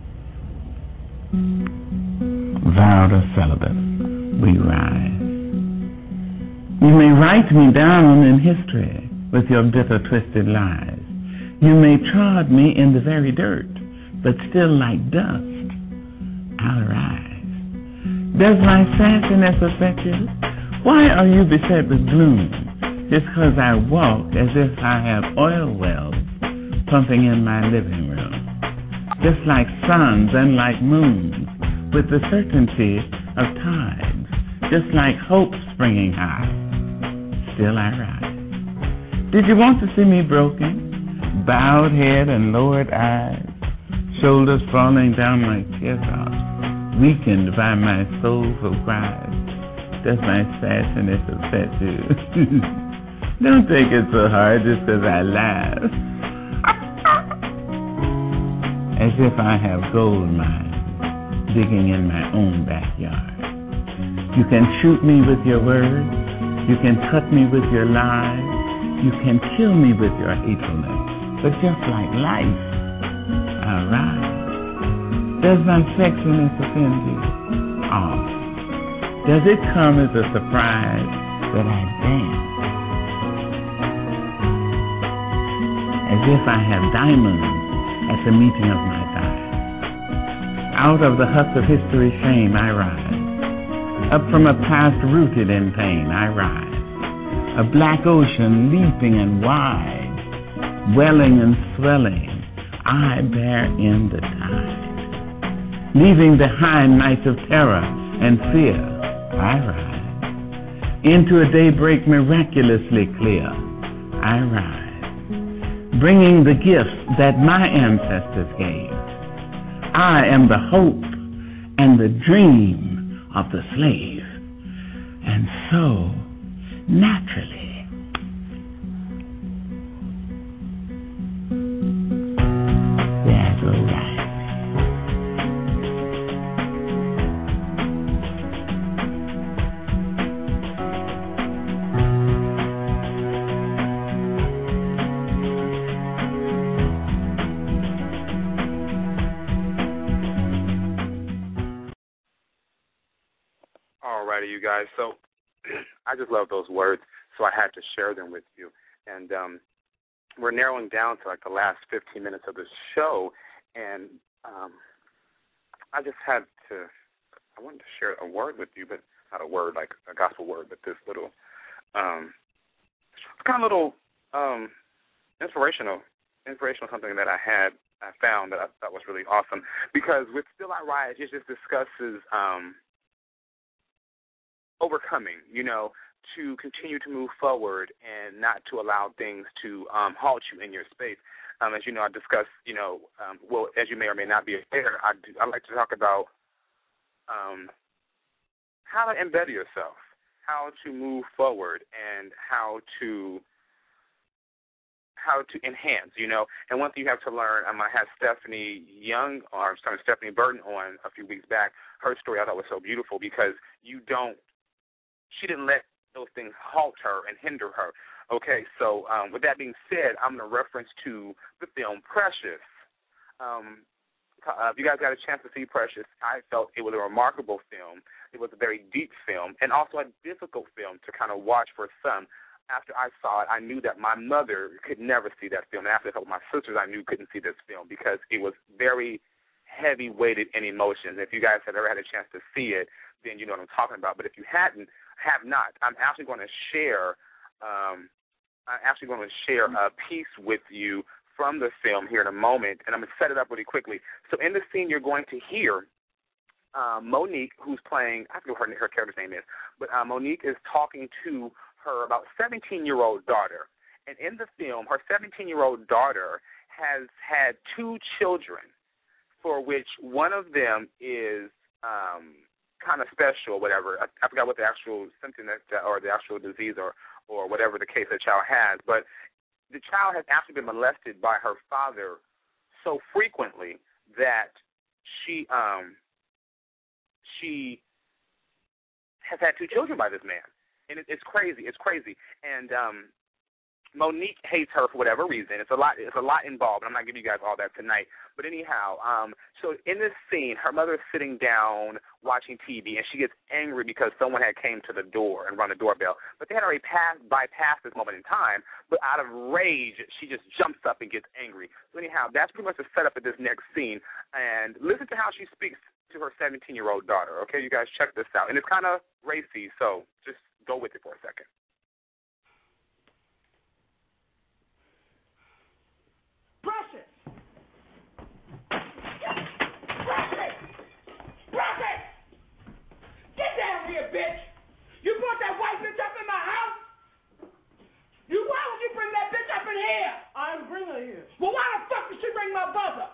vowed or celibate, we rise. You may write me down in history with your bitter, twisted lies. You may trod me in the very dirt, but still like dust, I'll rise. Does my sassiness affect you? Why are you beset with gloom? Just because I walk as if I have oil wells pumping in my living room. Just like suns and like moons, with the certainty of tides. Just like hope springing high, still I rise. Did you want to see me broken? Bowed head and lowered eyes, shoulders falling down like teardrops, weakened by my soulful cries. Does my sassiness upset you? Don't take it so hard just because I laugh. As if I have gold mines digging in my own backyard. You can shoot me with your words. You can cut me with your lies. You can kill me with your hatefulness. But just like life, I'll rise. Does my sexiness offend you? Oh. Does it come as a surprise that I dance? As if I have diamonds at the meeting of my thighs. Out of the husk of history's shame I rise. Up from a past rooted in pain I rise. A black ocean leaping and wide, welling and swelling, I bear in the tide. Leaving behind nights of terror and fear, I rise. Into a daybreak miraculously clear, I rise. Bringing the gifts that my ancestors gave. I am the hope and the dream of the slave. And so, naturally, there I go right. You guys, so I just love those words, so I had to share them with you. And we're narrowing down to like the last 15 minutes of the show, and I just had to, I wanted to share a word with you, but not a word like a gospel word, but this little, kind of little inspirational something that I found that I thought was really awesome, because with Still I Rise, it just discusses overcoming, to continue to move forward and not to allow things to halt you in your space. As you know, I discussed, well, as you may or may not be aware, I like to talk about how to embed yourself, how to move forward, and how to enhance, And one thing you have to learn, I had Stephanie Burton on a few weeks back. Her story I thought was so beautiful because she didn't let those things halt her and hinder her. Okay, so with that being said, I'm going to reference to the film Precious. If you guys got a chance to see Precious, I felt it was a remarkable film. It was a very deep film and also a difficult film to kind of watch for some. After I saw it, I knew that my mother could never see that film. And after a couple of my sisters I knew couldn't see this film because it was very heavy-weighted in emotions. If you guys have ever had a chance to see it, then you know what I'm talking about. But if you have not, I'm actually going to share a piece with you from the film here in a moment, and I'm going to set it up really quickly. So in the scene, you're going to hear Monique, who's playing, I forget what her character's name is, but Monique is talking to her about 17-year-old daughter. And in the film, her 17-year-old daughter has had 2 children, for which one of them is kind of special or whatever. I forgot what the actual symptom or the actual disease or whatever the case the child has. But the child has actually been molested by her father so frequently that she has had 2 children by this man. And it's crazy. It's crazy. And Monique hates her for whatever reason. It's a lot involved. I'm not giving you guys all that tonight. But anyhow, so in this scene, her mother is sitting down watching TV, and she gets angry because someone had came to the door and rung the doorbell. But they had already bypassed this moment in time. But out of rage, she just jumps up and gets angry. So anyhow, that's pretty much the setup of this next scene. And listen to how she speaks to her 17-year-old daughter. Okay, you guys check this out. And it's kind of racy, so just go with it for a second. Precious! Precious! Get down here, bitch! You brought that white bitch up in my house? Why would you bring that bitch up in here? I didn't bring her here. Well, why the fuck did she bring my buzzer?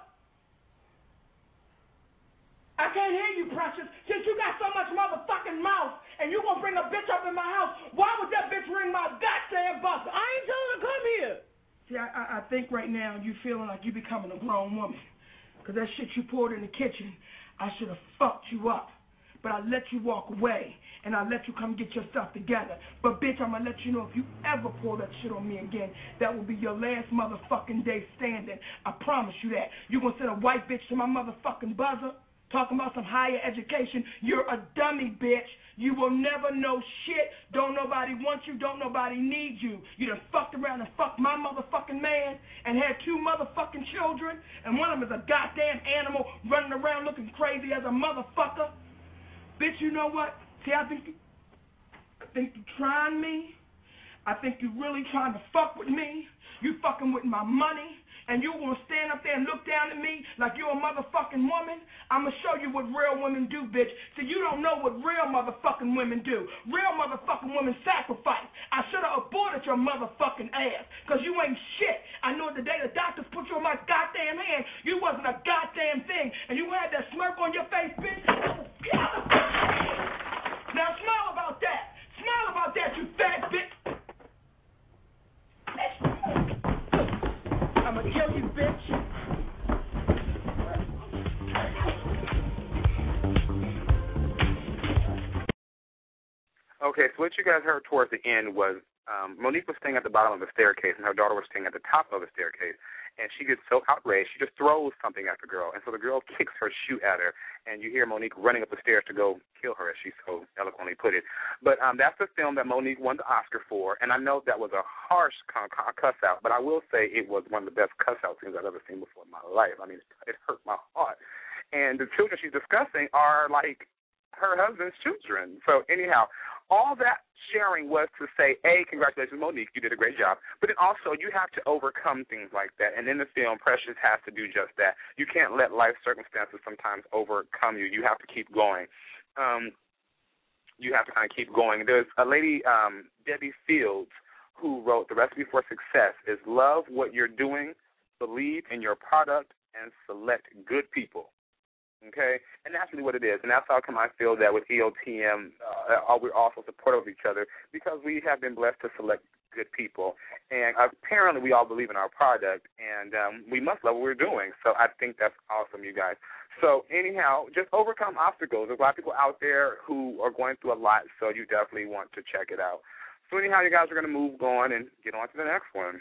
I can't hear you, Precious. Since you got so much motherfucking mouth and you gonna bring a bitch up in my house, why would that bitch ring my goddamn buzzer? I ain't telling her to come here. See, I think right now you feeling like you becoming a grown woman. Because that shit you poured in the kitchen, I should have fucked you up. But I let you walk away, and I let you come get your stuff together. But, bitch, I'm going to let you know if you ever pull that shit on me again, that will be your last motherfucking day standing. I promise you that. You going to send a white bitch to my motherfucking buzzer? Talking about some higher education. You're a dummy, bitch. You will never know shit. Don't nobody want you. Don't nobody need you. You done fucked around and fucked my motherfucking man and had 2 motherfucking children, and one of them is a goddamn animal running around looking crazy as a motherfucker. Bitch, you know what? See, I think you trying me. I think you really trying to fuck with me. You fucking with my money. And you gonna stand up there and look down at me like you're a motherfucking woman? I'm gonna show you what real women do, bitch. So you don't know what real motherfucking women do. Real motherfucking women sacrifice. I should have aborted your motherfucking ass, because you ain't shit. I know the day the doctors put you in my goddamn hand, you wasn't a goddamn thing. And you had that smirk on your face, bitch. Now smile about that. Smile about that, you fat bitch. I'm gonna kill you, bitch. Okay, so what you guys heard towards the end was Monique was staying at the bottom of the staircase, and her daughter was staying at the top of the staircase. And she gets so outraged, she just throws something at the girl. And so the girl kicks her shoe at her, and you hear Monique running up the stairs to go kill her, as she so eloquently put it. But that's the film that Monique won the Oscar for, and I know that was a harsh cuss-out, but I will say it was one of the best cuss-out scenes I've ever seen before in my life. I mean, it hurt my heart. And the children she's discussing are like her husband's children. So anyhow, all that sharing was to say, A, congratulations, Monique, you did a great job. But then also you have to overcome things like that. And in the film, Precious has to do just that. You can't let life circumstances sometimes overcome you. You have to keep going. You have to kind of keep going. There's a lady, Debbie Fields, who wrote, "The recipe for success is love what you're doing, believe in your product, and select good people." Okay, and that's really what it is, and that's how come I feel that with EOTM, we're also supportive of each other because we have been blessed to select good people, and apparently we all believe in our product, and we must love what we're doing. So I think that's awesome, you guys. So anyhow, just overcome obstacles. There's a lot of people out there who are going through a lot, so you definitely want to check it out. So anyhow, you guys are going to move on and get on to the next one.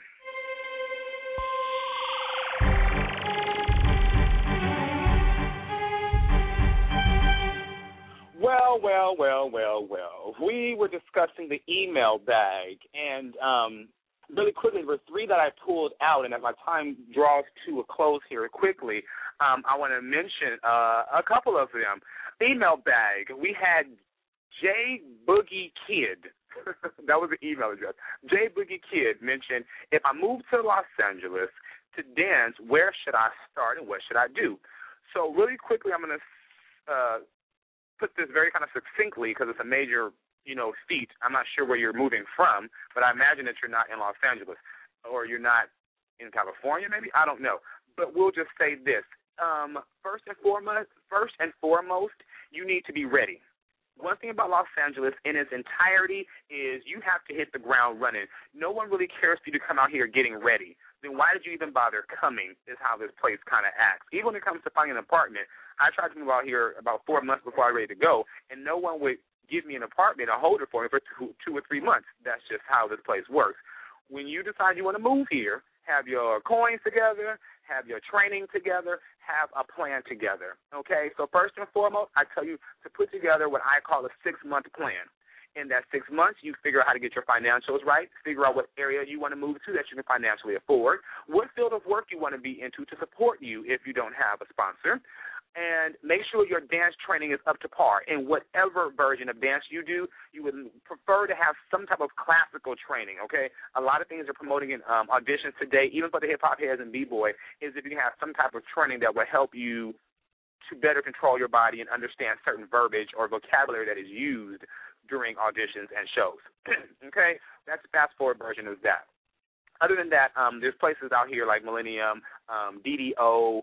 Well. We were discussing the email bag, and really quickly, there were three that I pulled out, and as my time draws to a close here quickly, I want to mention a couple of them. Email bag, we had J Boogie Kid. That was the email address. J Boogie Kid mentioned, if I move to Los Angeles to dance, where should I start and what should I do? So really quickly, I'm going to put this very kind of succinctly because it's a major, feat. I'm not sure where you're moving from, but I imagine that you're not in Los Angeles or you're not in California maybe. I don't know. But we'll just say this. First and foremost, you need to be ready. One thing about Los Angeles in its entirety is you have to hit the ground running. No one really cares for you to come out here getting ready. Then why did you even bother coming is how this place kind of acts. Even when it comes to finding an apartment, I tried to move out here about 4 months before I was ready to go, and no one would give me an apartment, a holder for me for 2 or 3 months. That's just how this place works. When you decide you want to move here, have your coins together, have your training together, have a plan together, okay? So first and foremost, I tell you to put together what I call a 6-month plan. In that 6 months, you figure out how to get your financials right, figure out what area you want to move to that you can financially afford, what field of work you want to be into to support you if you don't have a sponsor, and make sure your dance training is up to par. In whatever version of dance you do, you would prefer to have some type of classical training, okay? A lot of things are promoting in auditions today, even for the hip-hop heads and b-boy, is if you have some type of training that will help you to better control your body and understand certain verbiage or vocabulary that is used during auditions and shows, okay? That's the fast-forward version of that. Other than that, there's places out here like Millennium, DDO,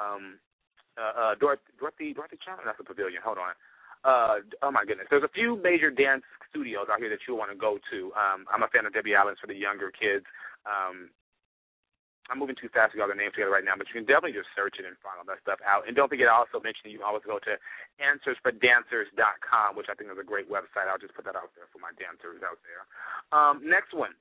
Dorothy Chandler, that's a pavilion. Hold on. Oh, my goodness. There's a few major dance studios out here that you'll want to go to. I'm a fan of Debbie Allen's for the younger kids. I'm moving too fast to get all the names together right now, but you can definitely just search it and find all that stuff out. And don't forget, I also mentioned you can always go to answersfordancers.com, which I think is a great website. I'll just put that out there for my dancers out there. Next one,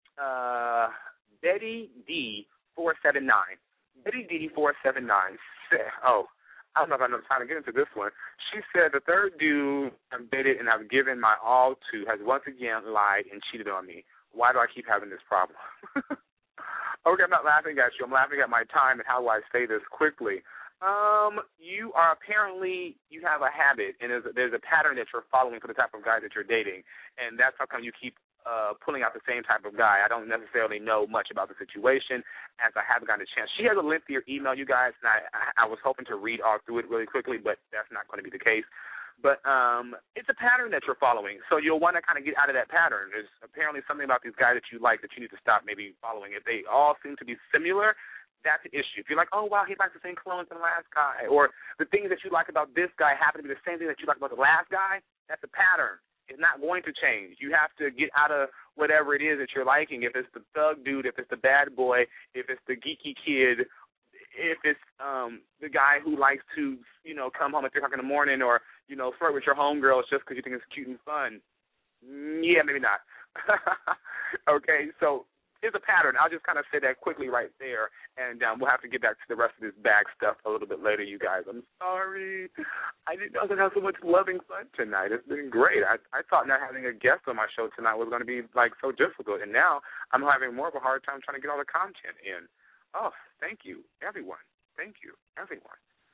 Betty D479. Betty D479 said, I don't know if I have enough time to get into this one. She said, the third dude I've dated and I've given my all to has once again lied and cheated on me. Why do I keep having this problem? Okay, I'm not laughing at you. I'm laughing at my time, and how do I say this quickly? You have a habit, and there's a pattern that you're following for the type of guy that you're dating, and that's how come you keep pulling out the same type of guy. I don't necessarily know much about the situation, as I haven't gotten a chance. She has a lengthier email, you guys, and I was hoping to read all through it really quickly, but that's not going to be the case. But it's a pattern that you're following, so you'll want to kind of get out of that pattern. There's apparently something about these guys that you like that you need to stop maybe following. If they all seem to be similar, that's an issue. If you're like, oh, wow, he likes the same clothes as the last guy, or the things that you like about this guy happen to be the same thing that you like about the last guy, that's a pattern. It's not going to change. You have to get out of whatever it is that you're liking. If it's the thug dude, if it's the bad boy, if it's the geeky kid, if it's the guy who likes to, come home at 3 o'clock in the morning or, flirt with your homegirls just because you think it's cute and fun. Yeah, maybe not. Okay, so it's a pattern. I'll just kind of say that quickly right there, and we'll have to get back to the rest of this bag stuff a little bit later, you guys. I'm sorry. I didn't know I was going to have so much loving fun tonight. It's been great. I thought not having a guest on my show tonight was going to be, so difficult, and now I'm having more of a hard time trying to get all the content in. Oh, thank you, everyone. Thank you, everyone.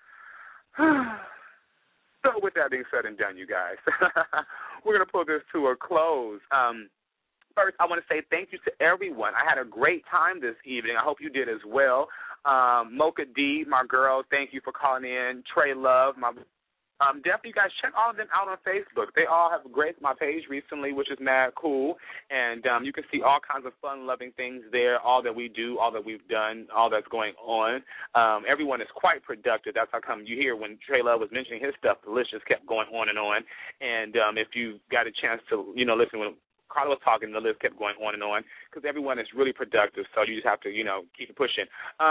So with that being said and done, you guys, we're going to pull this to a close. First, I want to say thank you to everyone. I had a great time this evening. I hope you did as well. Mocha D, my girl, thank you for calling in. Trey Love, definitely, you guys, check all of them out on Facebook. They all have graced my page recently, which is mad cool. And you can see all kinds of fun-loving things there, all that we do, all that we've done, all that's going on. Everyone is quite productive. That's how come you hear when Trey Love was mentioning his stuff, the list just kept going on. And if you got a chance to, listen when Carla was talking, the list kept going on, because everyone is really productive, so you just have to, keep it pushing.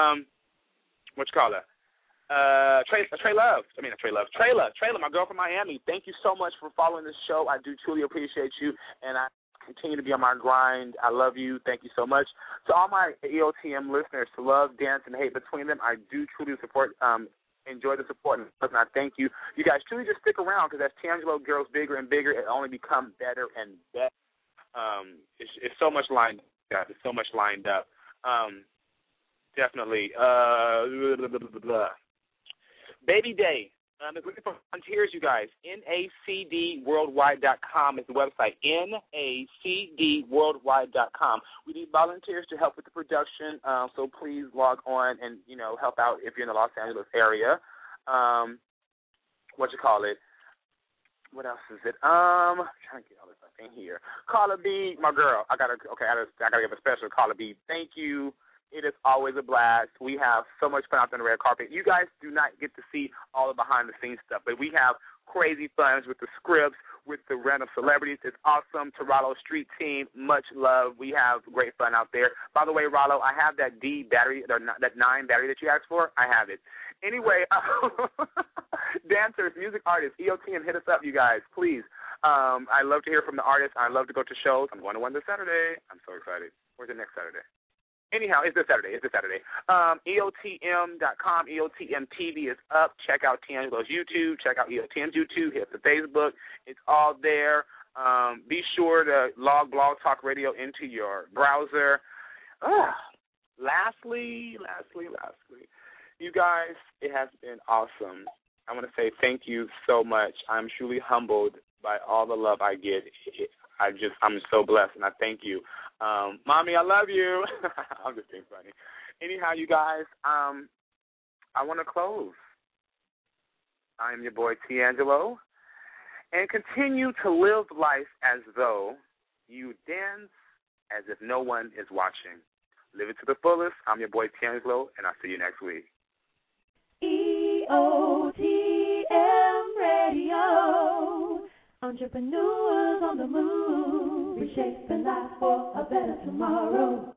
Trayla, my girl from Miami. Thank you so much for following this show. I do truly appreciate you, and I continue to be on my grind. I love you. Thank you so much. To all my EOTM listeners, to love, dance, and hate between them, I do truly support enjoy the support. And I thank you. You guys truly just stick around because as Tangelo grows bigger and bigger, it only becomes better and better. It's so much lined up, guys. It's so much lined up. Definitely. Baby Day. It's looking for volunteers, you guys. NACDworldwide.com is the website. NACDworldwide.com. We need volunteers to help with the production, so please log on and, help out if you're in the Los Angeles area. What else is it? I'm trying to get all this stuff in here. Carla B, my girl. I gotta give a special Carla B. Thank you. It is always a blast. We have so much fun out on the red carpet. You guys do not get to see all the behind-the-scenes stuff, but we have crazy fun with the scripts, with the random celebrities. It's awesome. Rollo Street Team, much love. We have great fun out there. By the way, Rollo, I have that D battery, that 9 battery that you asked for. I have it. Anyway, dancers, music artists, EOTM, hit us up, you guys, please. I love to hear from the artists. I love to go to shows. I'm going to one this Saturday. I'm so excited. Where's it next Saturday? Anyhow, it's this Saturday. EOTM.com. EOTM TV is up. Check out Tangelo's YouTube. Check out EOTM's YouTube. Hit the Facebook. It's all there. Be sure to log Blog Talk Radio into your browser. Lastly, you guys, it has been awesome. I want to say thank you so much. I'm truly humbled by all the love I get. I'm so blessed, and I thank you. Mommy, I love you. I'm just being funny. Anyhow, you guys, I want to close. I'm your boy, Tangelo, and continue to live life as though you dance as if no one is watching. Live it to the fullest. I'm your boy, Tangelo, and I'll see you next week. EOTM Radio. Entrepreneurs on the move, reshaping life for a better tomorrow.